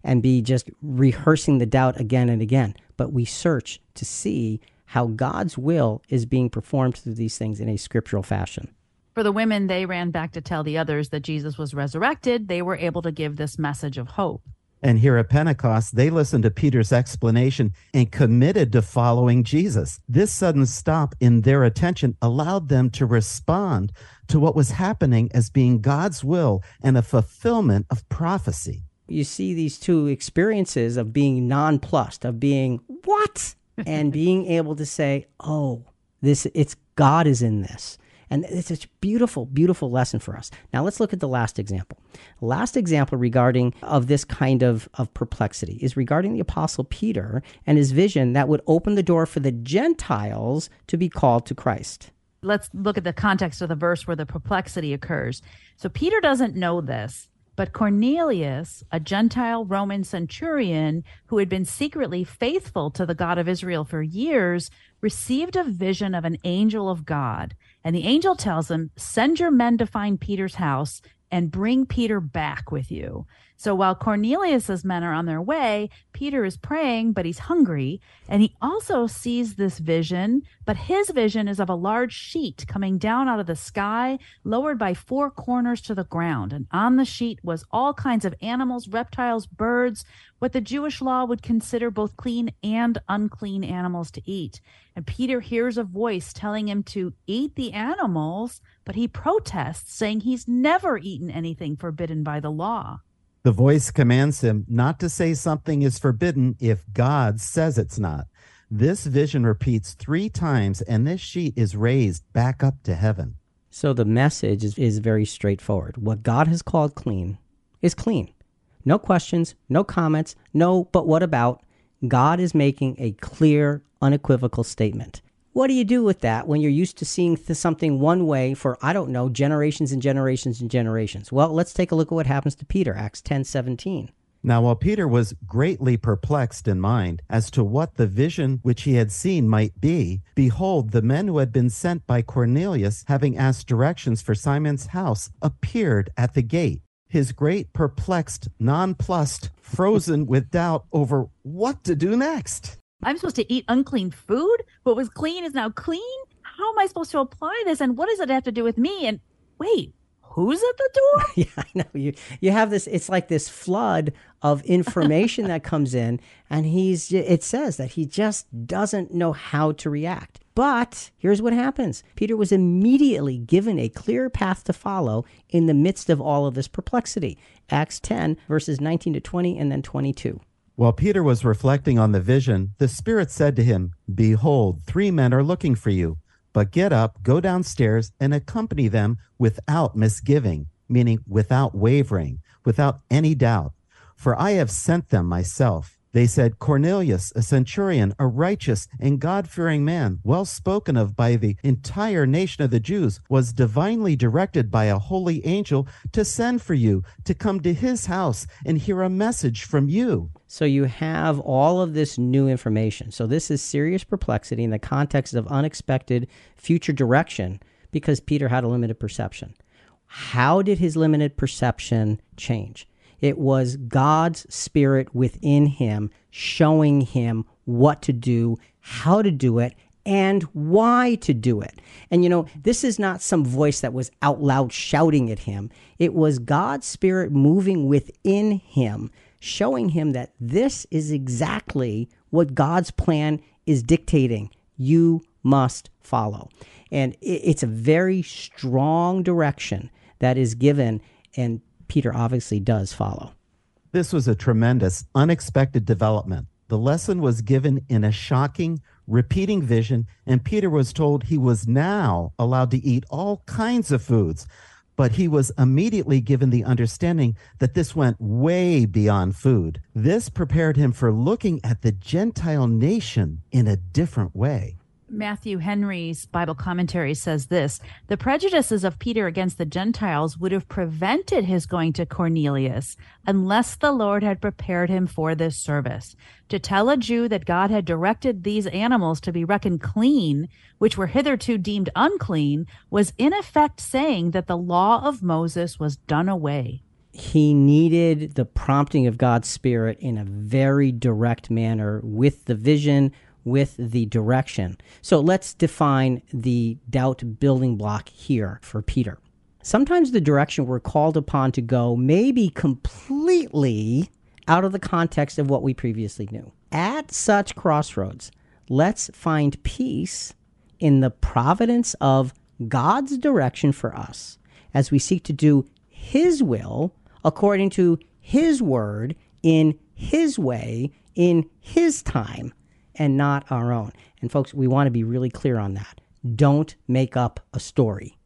and be just rehearsing the doubt again and again. But we search to see how God's will is being performed through these things in a scriptural fashion. For the women, they ran back to tell the others that Jesus was resurrected. They were able to give this message of hope. And here at Pentecost, they listened to Peter's explanation and committed to following Jesus. This sudden stop in their attention allowed them to respond to what was happening as being God's will and a fulfillment of prophecy. You see these two experiences of being nonplussed, of being, what? And being able to say, oh, this, it's God is in this. And it's a beautiful, beautiful lesson for us. Now let's look at the last example. Last example regarding of this kind of, of perplexity is regarding the Apostle Peter and his vision that would open the door for the Gentiles to be called to Christ. Let's look at the context of the verse where the perplexity occurs. So Peter doesn't know this, but Cornelius, a Gentile Roman centurion who had been secretly faithful to the God of Israel for years, received a vision of an angel of God. And the angel tells him, send your men to find Peter's house and bring Peter back with you. So while Cornelius's men are on their way, Peter is praying, but he's hungry. And he also sees this vision, but his vision is of a large sheet coming down out of the sky, lowered by four corners to the ground. And on the sheet was all kinds of animals, reptiles, birds, what the Jewish law would consider both clean and unclean animals to eat. And Peter hears a voice telling him to eat the animals, but he protests, saying he's never eaten anything forbidden by the law. The voice commands him not to say something is forbidden if God says it's not. This vision repeats three times, and this sheet is raised back up to heaven. So the message is, is very straightforward. What God has called clean is clean. No questions, no comments, no, but what about? God is making a clear, unequivocal statement. What do you do with that when you're used to seeing th- something one way for, I don't know, generations and generations and generations? Well, let's take a look at what happens to Peter, Acts ten seventeen. Now, while Peter was greatly perplexed in mind as to what the vision which he had seen might be, behold, the men who had been sent by Cornelius, having asked directions for Simon's house, appeared at the gate. His great, perplexed, nonplussed, frozen with doubt over what to do next. I'm supposed to eat unclean food? What was clean is now clean? How am I supposed to apply this? And what does it have to do with me? And wait, who's at the door? Yeah, I know. You you have this, it's like this flood of information that comes in, and he's, it says that he just doesn't know how to react. But here's what happens. Peter was immediately given a clear path to follow in the midst of all of this perplexity. Acts ten, verses nineteen to twenty, and then twenty-two. While Peter was reflecting on the vision, the Spirit said to him, behold, three men are looking for you. But get up, go downstairs, and accompany them without misgiving, meaning without wavering, without any doubt. For I have sent them myself. They said, Cornelius, a centurion, a righteous and God-fearing man, well spoken of by the entire nation of the Jews, was divinely directed by a holy angel to send for you, to come to his house and hear a message from you. So you have all of this new information. So this is serious perplexity in the context of unexpected future direction because Peter had a limited perception. How did his limited perception change? It was God's Spirit within him showing him what to do, how to do it, and why to do it. And, you know, this is not some voice that was out loud shouting at him. It was God's Spirit moving within him, showing him that this is exactly what God's plan is dictating. You must follow. And it's a very strong direction that is given, and Peter obviously does follow. This was a tremendous, unexpected development. The lesson was given in a shocking, repeating vision, and Peter was told he was now allowed to eat all kinds of foods. But he was immediately given the understanding that this went way beyond food. This prepared him for looking at the Gentile nation in a different way. Matthew Henry's Bible commentary says this: the prejudices of Peter against the Gentiles would have prevented his going to Cornelius unless the Lord had prepared him for this service. To tell a Jew that God had directed these animals to be reckoned clean, which were hitherto deemed unclean, was in effect saying that the law of Moses was done away. he needed the prompting of God's Spirit in a very direct manner with the vision, with the direction. So let's define the doubt building block here for Peter. Sometimes the direction we're called upon to go may be completely out of the context of what we previously knew. At such crossroads, let's find peace in the providence of God's direction for us as we seek to do His will according to His word, in His way, in His time, and not our own. And folks, we want to be really clear on that. Don't make up a story.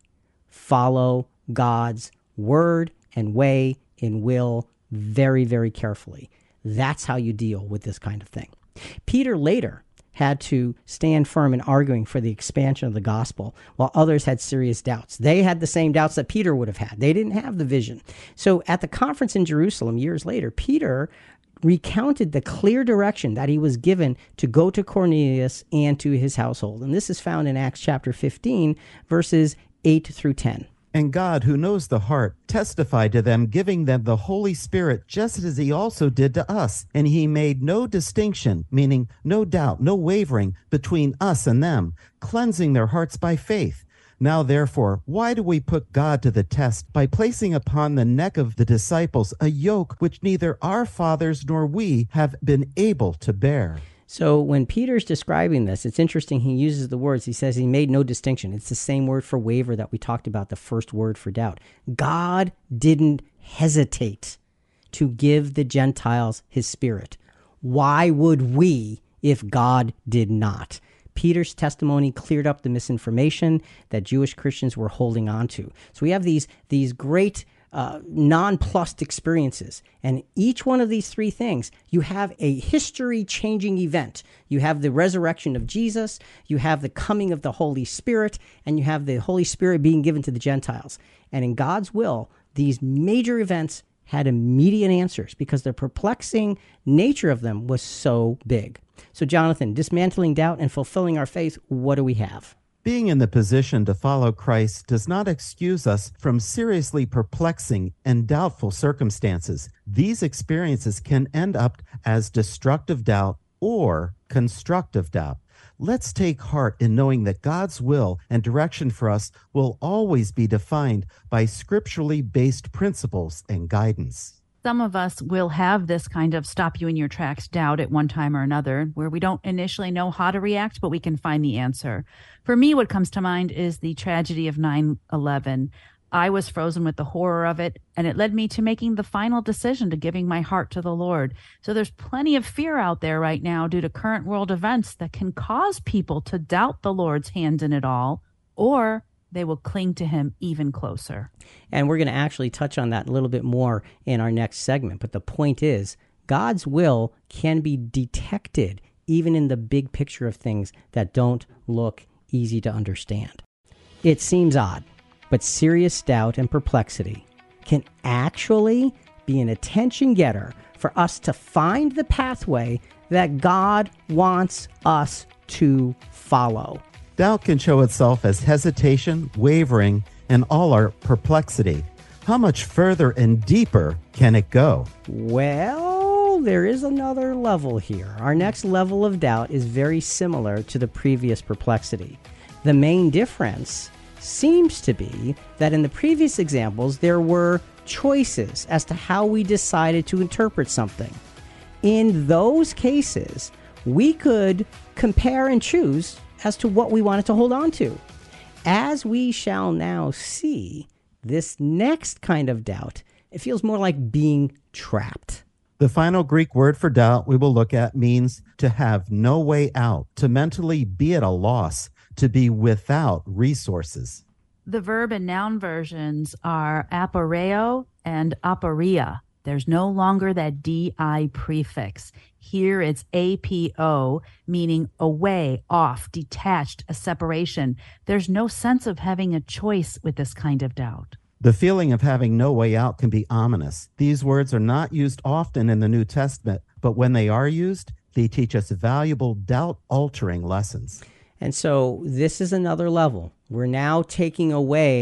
Follow God's word and way and will very, very carefully. That's how you deal with this kind of thing. Peter later had to stand firm in arguing for the expansion of the gospel, while others had serious doubts. They had the same doubts that Peter would have had. They didn't have the vision. So at the conference in Jerusalem years later, Peter recounted the clear direction that he was given to go to Cornelius and to his household. And this is found in Acts chapter fifteen, verses eight through ten. And God, who knows the heart, testified to them, giving them the Holy Spirit, just as he also did to us. And he made no distinction, meaning no doubt, no wavering, between us and them, cleansing their hearts by faith. Now, therefore, why do we put God to the test by placing upon the neck of the disciples a yoke which neither our fathers nor we have been able to bear? So when Peter's describing this, it's interesting. He uses the words. He says he made no distinction. It's the same word for waver that we talked about, the first word for doubt. God didn't hesitate to give the Gentiles his Spirit. Why would we if God did not? Peter's testimony cleared up the misinformation that Jewish Christians were holding on to. So we have these, these great Uh, nonplussed experiences. And each one of these three things, you have a history-changing event. You have the resurrection of Jesus, you have the coming of the Holy Spirit, and you have the Holy Spirit being given to the Gentiles. And in God's will, these major events had immediate answers because the perplexing nature of them was so big. So Jonathan, dismantling doubt and fulfilling our faith, what do we have? Being in the position to follow Christ does not excuse us from seriously perplexing and doubtful circumstances. These experiences can end up as destructive doubt or constructive doubt. Let's take heart in knowing that God's will and direction for us will always be defined by scripturally based principles and guidance. Some of us will have this kind of stop you in your tracks doubt at one time or another, where we don't initially know how to react, but we can find the answer. For me, what comes to mind is the tragedy of nine eleven. I was frozen with the horror of it, and it led me to making the final decision to giving my heart to the Lord. So there's plenty of fear out there right now due to current world events that can cause people to doubt the Lord's hand in it all, or they will cling to him even closer. And we're going to actually touch on that a little bit more in our next segment. But the point is, God's will can be detected even in the big picture of things that don't look easy to understand. It seems odd, but serious doubt and perplexity can actually be an attention getter for us to find the pathway that God wants us to follow. Doubt can show itself as hesitation, wavering, and all our perplexity. How much further and deeper can it go? Well, there is another level here. Our next level of doubt is very similar to the previous perplexity. The main difference seems to be that in the previous examples, there were choices as to how we decided to interpret something. In those cases, we could compare and choose as to what we wanted to hold on to. As we shall now see, this next kind of doubt, it feels more like being trapped. The final Greek word for doubt we will look at means to have no way out, to mentally be at a loss, to be without resources. The verb and noun versions are aporeo and aporia. There's no longer that di prefix. Here it's apo, meaning away, off, detached, a separation. There's no sense of having a choice with this kind of doubt. The feeling of having no way out can be ominous. These words are not used often in the New Testament, but when they are used, they teach us valuable doubt-altering lessons. And so this is another level. We're now taking away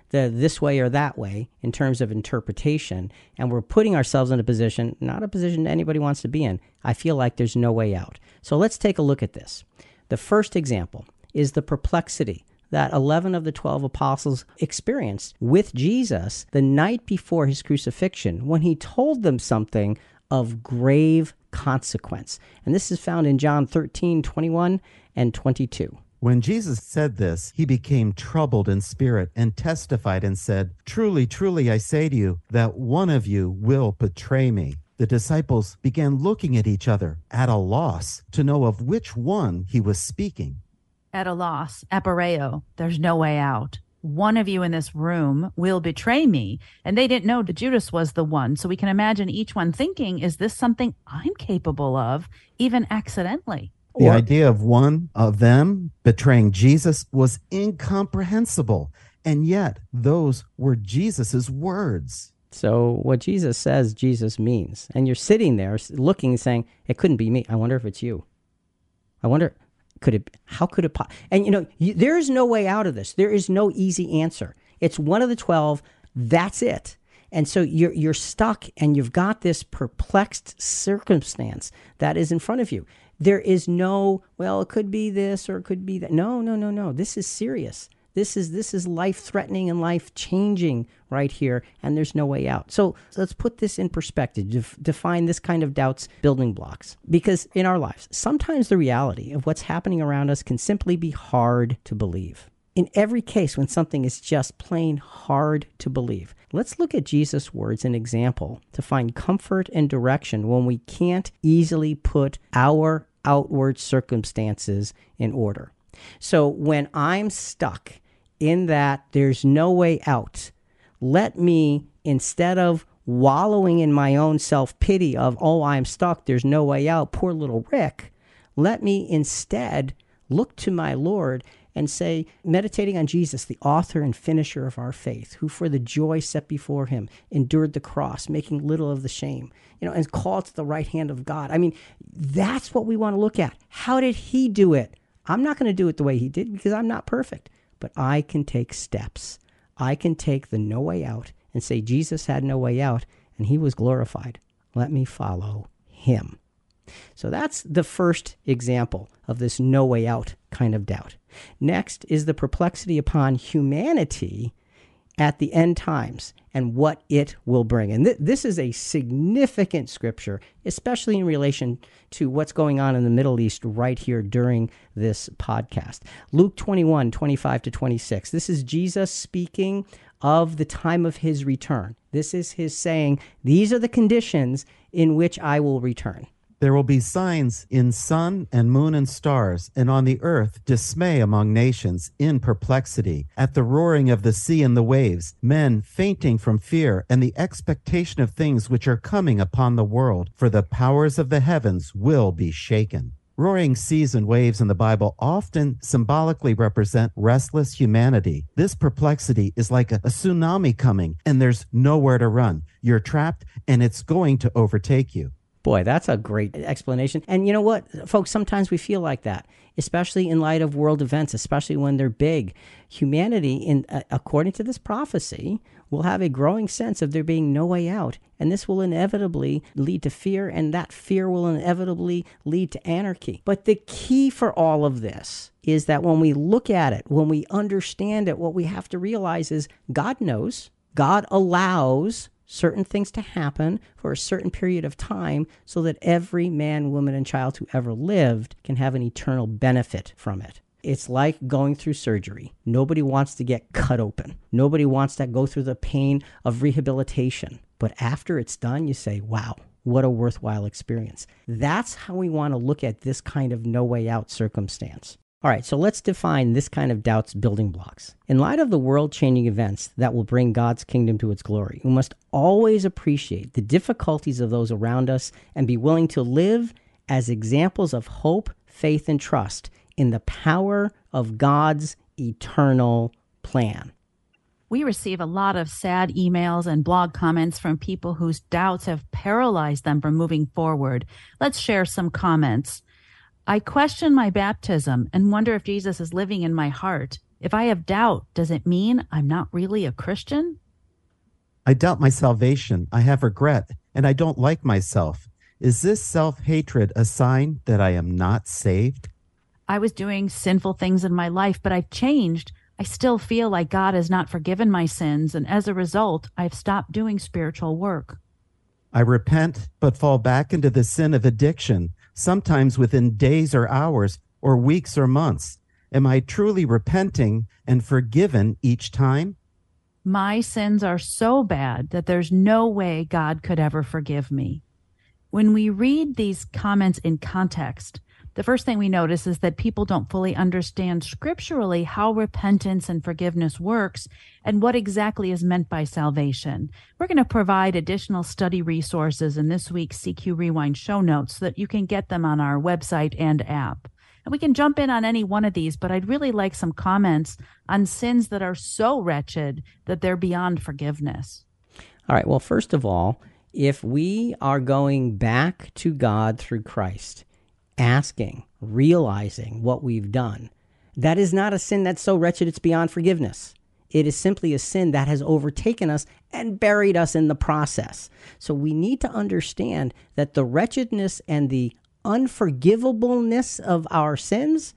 the this way or that way in terms of interpretation, and we're putting ourselves in a position, not a position anybody wants to be in. I feel like there's no way out. So let's take a look at this. The first example is the perplexity that eleven of the twelve apostles experienced with Jesus the night before his crucifixion when he told them something of grave consequence. And this is found in John thirteen, twenty-one and twenty-two. When Jesus said this, he became troubled in spirit and testified and said, "Truly, truly, I say to you that one of you will betray me." The disciples began looking at each other at a loss to know of which one he was speaking. At a loss, aporeo, there's no way out. One of you in this room will betray me. And they didn't know that Judas was the one. So we can imagine each one thinking, is this something I'm capable of, even accidentally? The Or- idea of one of them betraying Jesus was incomprehensible, and yet those were Jesus's words. So what Jesus says, Jesus means. And you're sitting there looking and saying, it couldn't be me. I wonder if it's you. I wonder, could it, how could it, po-? And you know, you, there is no way out of this. There is no easy answer. It's one of the twelve. That's it. And so you're you're stuck, and you've got this perplexed circumstance that is in front of you. There is no, well, it could be this or it could be that. No, no, no, no. This is serious. This is this is life-threatening and life-changing right here, and there's no way out. So let's put this in perspective, def- define this kind of doubt's building blocks. Because in our lives, sometimes the reality of what's happening around us can simply be hard to believe. In every case, when something is just plain hard to believe, let's look at Jesus' words and example to find comfort and direction when we can't easily put our outward circumstances in order. So when I'm stuck in that there's no way out, let me, instead of wallowing in my own self-pity of, oh, I'm stuck, there's no way out, poor little Rick, let me instead look to my Lord and say, meditating on Jesus, the author and finisher of our faith, who for the joy set before him endured the cross, making little of the shame, you know, and called to the right hand of God. I mean, that's what we want to look at. How did he do it? I'm not going to do it the way he did because I'm not perfect, but I can take steps. I can take the no way out and say, Jesus had no way out and he was glorified. Let me follow him. So that's the first example of this no way out kind of doubt. Next is the perplexity upon humanity at the end times and what it will bring. And th- this is a significant scripture, especially in relation to what's going on in the Middle East right here during this podcast. Luke twenty-one, twenty-five to twenty-six. This is Jesus speaking of the time of his return. This is his saying, these are the conditions in which I will return. There will be signs in sun and moon and stars, and on the earth dismay among nations in perplexity, at the roaring of the sea and the waves, men fainting from fear and the expectation of things which are coming upon the world, for the powers of the heavens will be shaken. Roaring seas and waves in the Bible often symbolically represent restless humanity. This perplexity is like a, a tsunami coming, and there's nowhere to run. You're trapped, and it's going to overtake you. Boy, that's a great explanation. And you know what, folks, sometimes we feel like that, especially in light of world events, especially when they're big. Humanity, in uh, according to this prophecy, will have a growing sense of there being no way out. And this will inevitably lead to fear, and that fear will inevitably lead to anarchy. But the key for all of this is that when we look at it, when we understand it, what we have to realize is God knows, God allows certain things to happen for a certain period of time so that every man, woman, and child who ever lived can have an eternal benefit from it. It's like going through surgery. Nobody wants to get cut open. Nobody wants to go through the pain of rehabilitation. But after it's done, you say, wow, what a worthwhile experience. That's how we want to look at this kind of no way out circumstance. All right, so let's define this kind of doubt's building blocks. In light of the world-changing events that will bring God's kingdom to its glory, we must always appreciate the difficulties of those around us and be willing to live as examples of hope, faith, and trust in the power of God's eternal plan. We receive a lot of sad emails and blog comments from people whose doubts have paralyzed them from moving forward. Let's share some comments. I question my baptism and wonder if Jesus is living in my heart. If I have doubt, does it mean I'm not really a Christian? I doubt my salvation. I have regret, and I don't like myself. Is this self-hatred a sign that I am not saved? I was doing sinful things in my life, but I've changed. I still feel like God has not forgiven my sins, and as a result, I've stopped doing spiritual work. I repent, but fall back into the sin of addiction, sometimes within days or hours, or weeks or months. Am I truly repenting and forgiven each time? My sins are so bad that there's no way God could ever forgive me. When we read these comments in context, the first thing we notice is that people don't fully understand scripturally how repentance and forgiveness works and what exactly is meant by salvation. We're going to provide additional study resources in this week's C Q Rewind show notes so that you can get them on our website and app. And we can jump in on any one of these, but I'd really like some comments on sins that are so wretched that they're beyond forgiveness. All right. Well, first of all, if we are going back to God through Christ, asking, realizing what we've done, that is not a sin that's so wretched it's beyond forgiveness. It is simply a sin that has overtaken us and buried us in the process. So we need to understand that the wretchedness and the unforgivableness of our sins,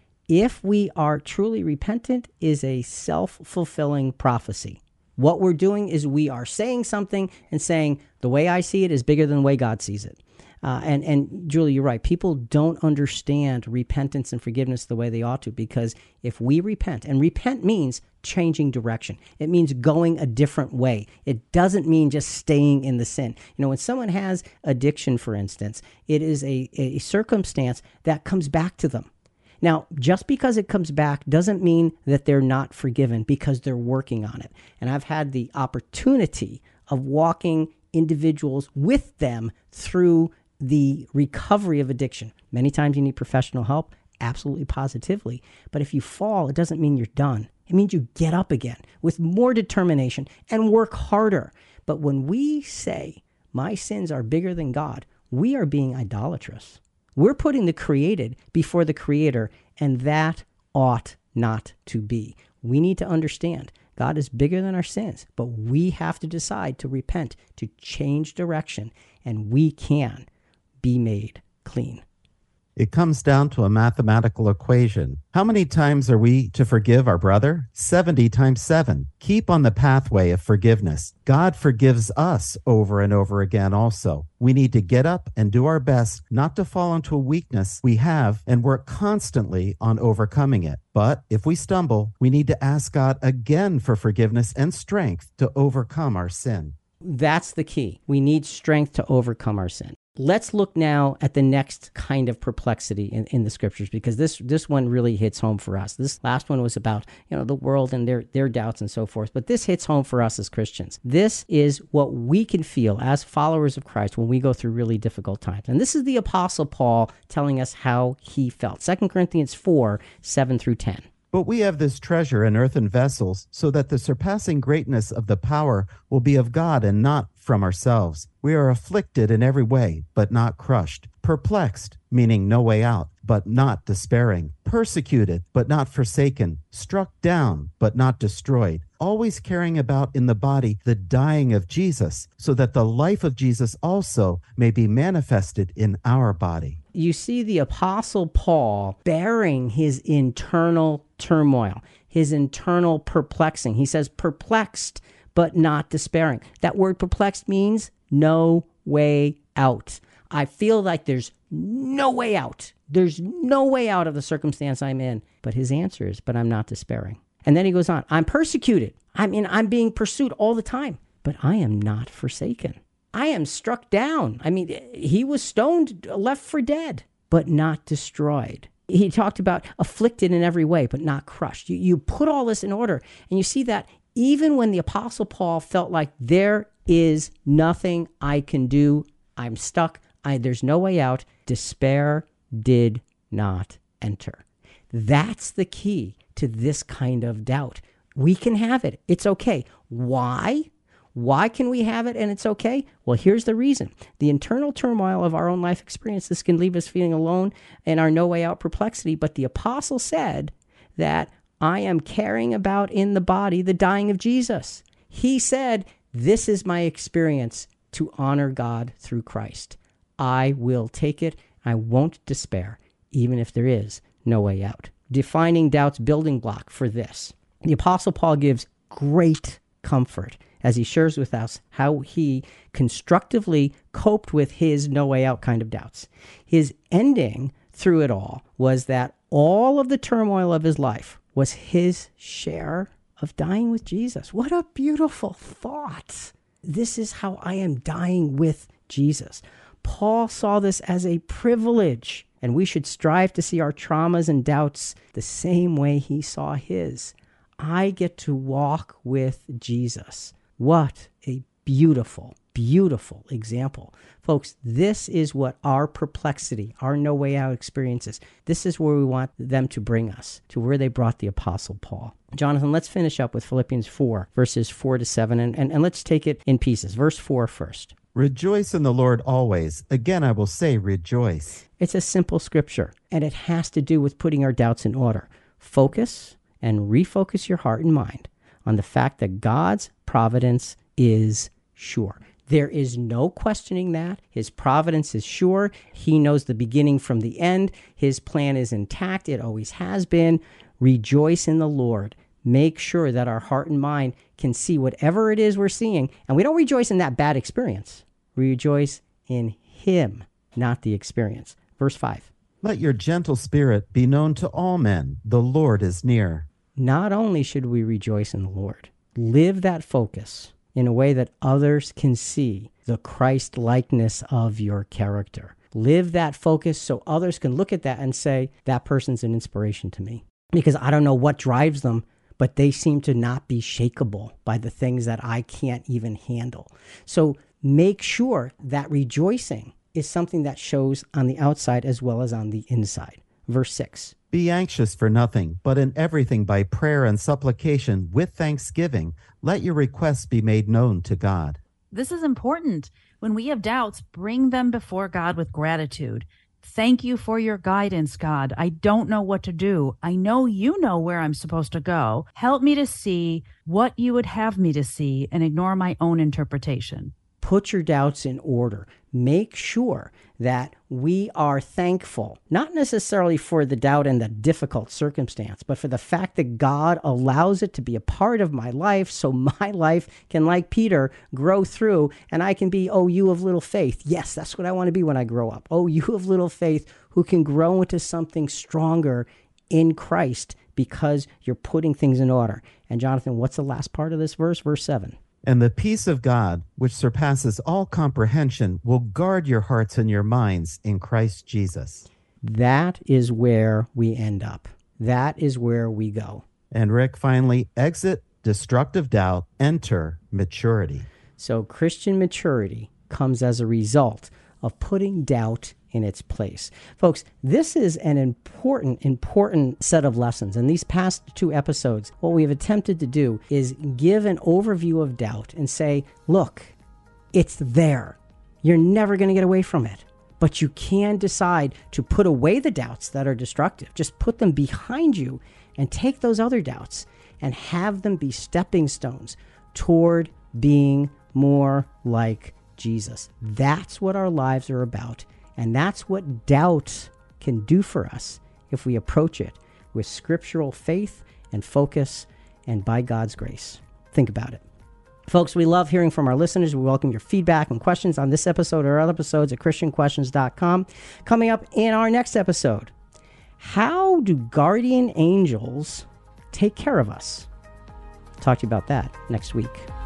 if we are truly repentant, is a self-fulfilling prophecy. What we're doing is we are saying something and saying, the way I see it is bigger than the way God sees it. Uh, and, and Julie, you're right. People don't understand repentance and forgiveness the way they ought to, because if we repent, and repent means changing direction. It means going a different way. It doesn't mean just staying in the sin. You know, when someone has addiction, for instance, it is a, a circumstance that comes back to them. Now, just because it comes back doesn't mean that they're not forgiven, because they're working on it. And I've had the opportunity of walking individuals with them through the recovery of addiction. Many times you need professional help, absolutely positively. But if you fall, it doesn't mean you're done. It means you get up again with more determination and work harder. But when we say, my sins are bigger than God, we are being idolatrous. We're putting the created before the creator, and that ought not to be. We need to understand God is bigger than our sins, but we have to decide to repent, to change direction, and we can be made clean. It comes down to a mathematical equation. How many times are we to forgive our brother? seventy times seven. Keep on the pathway of forgiveness. God forgives us over and over again also. We need to get up and do our best not to fall into a weakness we have and work constantly on overcoming it. But if we stumble, we need to ask God again for forgiveness and strength to overcome our sin. That's the key. We need strength to overcome our sin. Let's look now at the next kind of perplexity in, in the scriptures, because this this one really hits home for us. This last one was about, you know, the world and their, their doubts and so forth, but this hits home for us as Christians. This is what we can feel as followers of Christ when we go through really difficult times. And this is the Apostle Paul telling us how he felt. Second Corinthians four, seven through ten. But we have this treasure in earthen vessels, so that the surpassing greatness of the power will be of God and not from ourselves. We are afflicted in every way, but not crushed. Perplexed, meaning no way out, but not despairing. Persecuted, but not forsaken. Struck down, but not destroyed. Always carrying about in the body the dying of Jesus, so that the life of Jesus also may be manifested in our body. You see the Apostle Paul bearing his internal turmoil, his internal perplexing. He says perplexed, but not despairing. That word perplexed means no way out. I feel like there's no way out. There's no way out of the circumstance I'm in. But his answer is, but I'm not despairing. And then he goes on, I'm persecuted. I mean, I'm being pursued all the time, but I am not forsaken. I am struck down. I mean, he was stoned, left for dead, but not destroyed. He talked about afflicted in every way, but not crushed. You, you put all this in order, and you see that even when the Apostle Paul felt like there is nothing I can do, I'm stuck, I, there's no way out, despair did not enter. That's the key to this kind of doubt. We can have it. It's okay. Why? Why can we have it and it's okay? Well, here's the reason. The internal turmoil of our own life experience, this can leave us feeling alone in our no way out perplexity. But the apostle said that I am carrying about in the body the dying of Jesus. He said, this is my experience to honor God through Christ. I will take it. I won't despair, even if there is no way out. Defining doubt's building block for this. The Apostle Paul gives great comfort as he shares with us how he constructively coped with his no way out kind of doubts. His ending through it all was that all of the turmoil of his life was his share of dying with Jesus. What a beautiful thought. This is how I am dying with Jesus. Paul saw this as a privilege, and we should strive to see our traumas and doubts the same way he saw his. I get to walk with Jesus. What a beautiful, beautiful example. Folks, this is what our perplexity, our no way out experiences, this is where we want them to bring us, to where they brought the Apostle Paul. Jonathan, let's finish up with Philippians four, verses four to seven, and, and, and let's take it in pieces. Verse four first. Rejoice in the Lord always. Again, I will say rejoice. It's a simple scripture, and it has to do with putting our doubts in order. Focus and refocus your heart and mind on the fact that God's providence is sure. There is no questioning that. His providence is sure. He knows the beginning from the end. His plan is intact. It always has been. Rejoice in the Lord. Make sure that our heart and mind can see whatever it is we're seeing. And we don't rejoice in that bad experience. We rejoice in Him, not the experience. Verse five. Let your gentle spirit be known to all men. The Lord is near. Not only should we rejoice in the Lord, live that focus in a way that others can see the Christ-likeness of your character. Live that focus so others can look at that and say, that person's an inspiration to me. Because I don't know what drives them, but they seem to not be shakeable by the things that I can't even handle. So make sure that rejoicing is something that shows on the outside as well as on the inside. Verse six. Be anxious for nothing, but in everything by prayer and supplication with thanksgiving, let your requests be made known to God. This is important. When we have doubts, bring them before God with gratitude. Thank you for your guidance, God. I don't know what to do. I know you know where I'm supposed to go. Help me to see what you would have me to see and ignore my own interpretation. Put your doubts in order. Make sure that we are thankful, not necessarily for the doubt and the difficult circumstance, but for the fact that God allows it to be a part of my life so my life can, like Peter, grow through and I can be, oh, you of little faith. Yes, that's what I want to be when I grow up. Oh, you of little faith who can grow into something stronger in Christ because you're putting things in order. And Jonathan, what's the last part of this verse? Verse seven. And the peace of God, which surpasses all comprehension, will guard your hearts and your minds in Christ Jesus. That is where we end up. That is where we go. And Rick, finally, exit destructive doubt, enter maturity. So Christian maturity comes as a result of putting doubt in its place. Folks, this is an important, important set of lessons. In these past two episodes, what we have attempted to do is give an overview of doubt and say, look, it's there. You're never going to get away from it. But you can decide to put away the doubts that are destructive. Just put them behind you and take those other doubts and have them be stepping stones toward being more like Jesus. That's what our lives are about. And that's what doubt can do for us if we approach it with scriptural faith and focus and by God's grace. Think about it. Folks, we love hearing from our listeners. We welcome your feedback and questions on this episode or other episodes at Christian Questions dot com. Coming up in our next episode, how do guardian angels take care of us? Talk to you about that next week.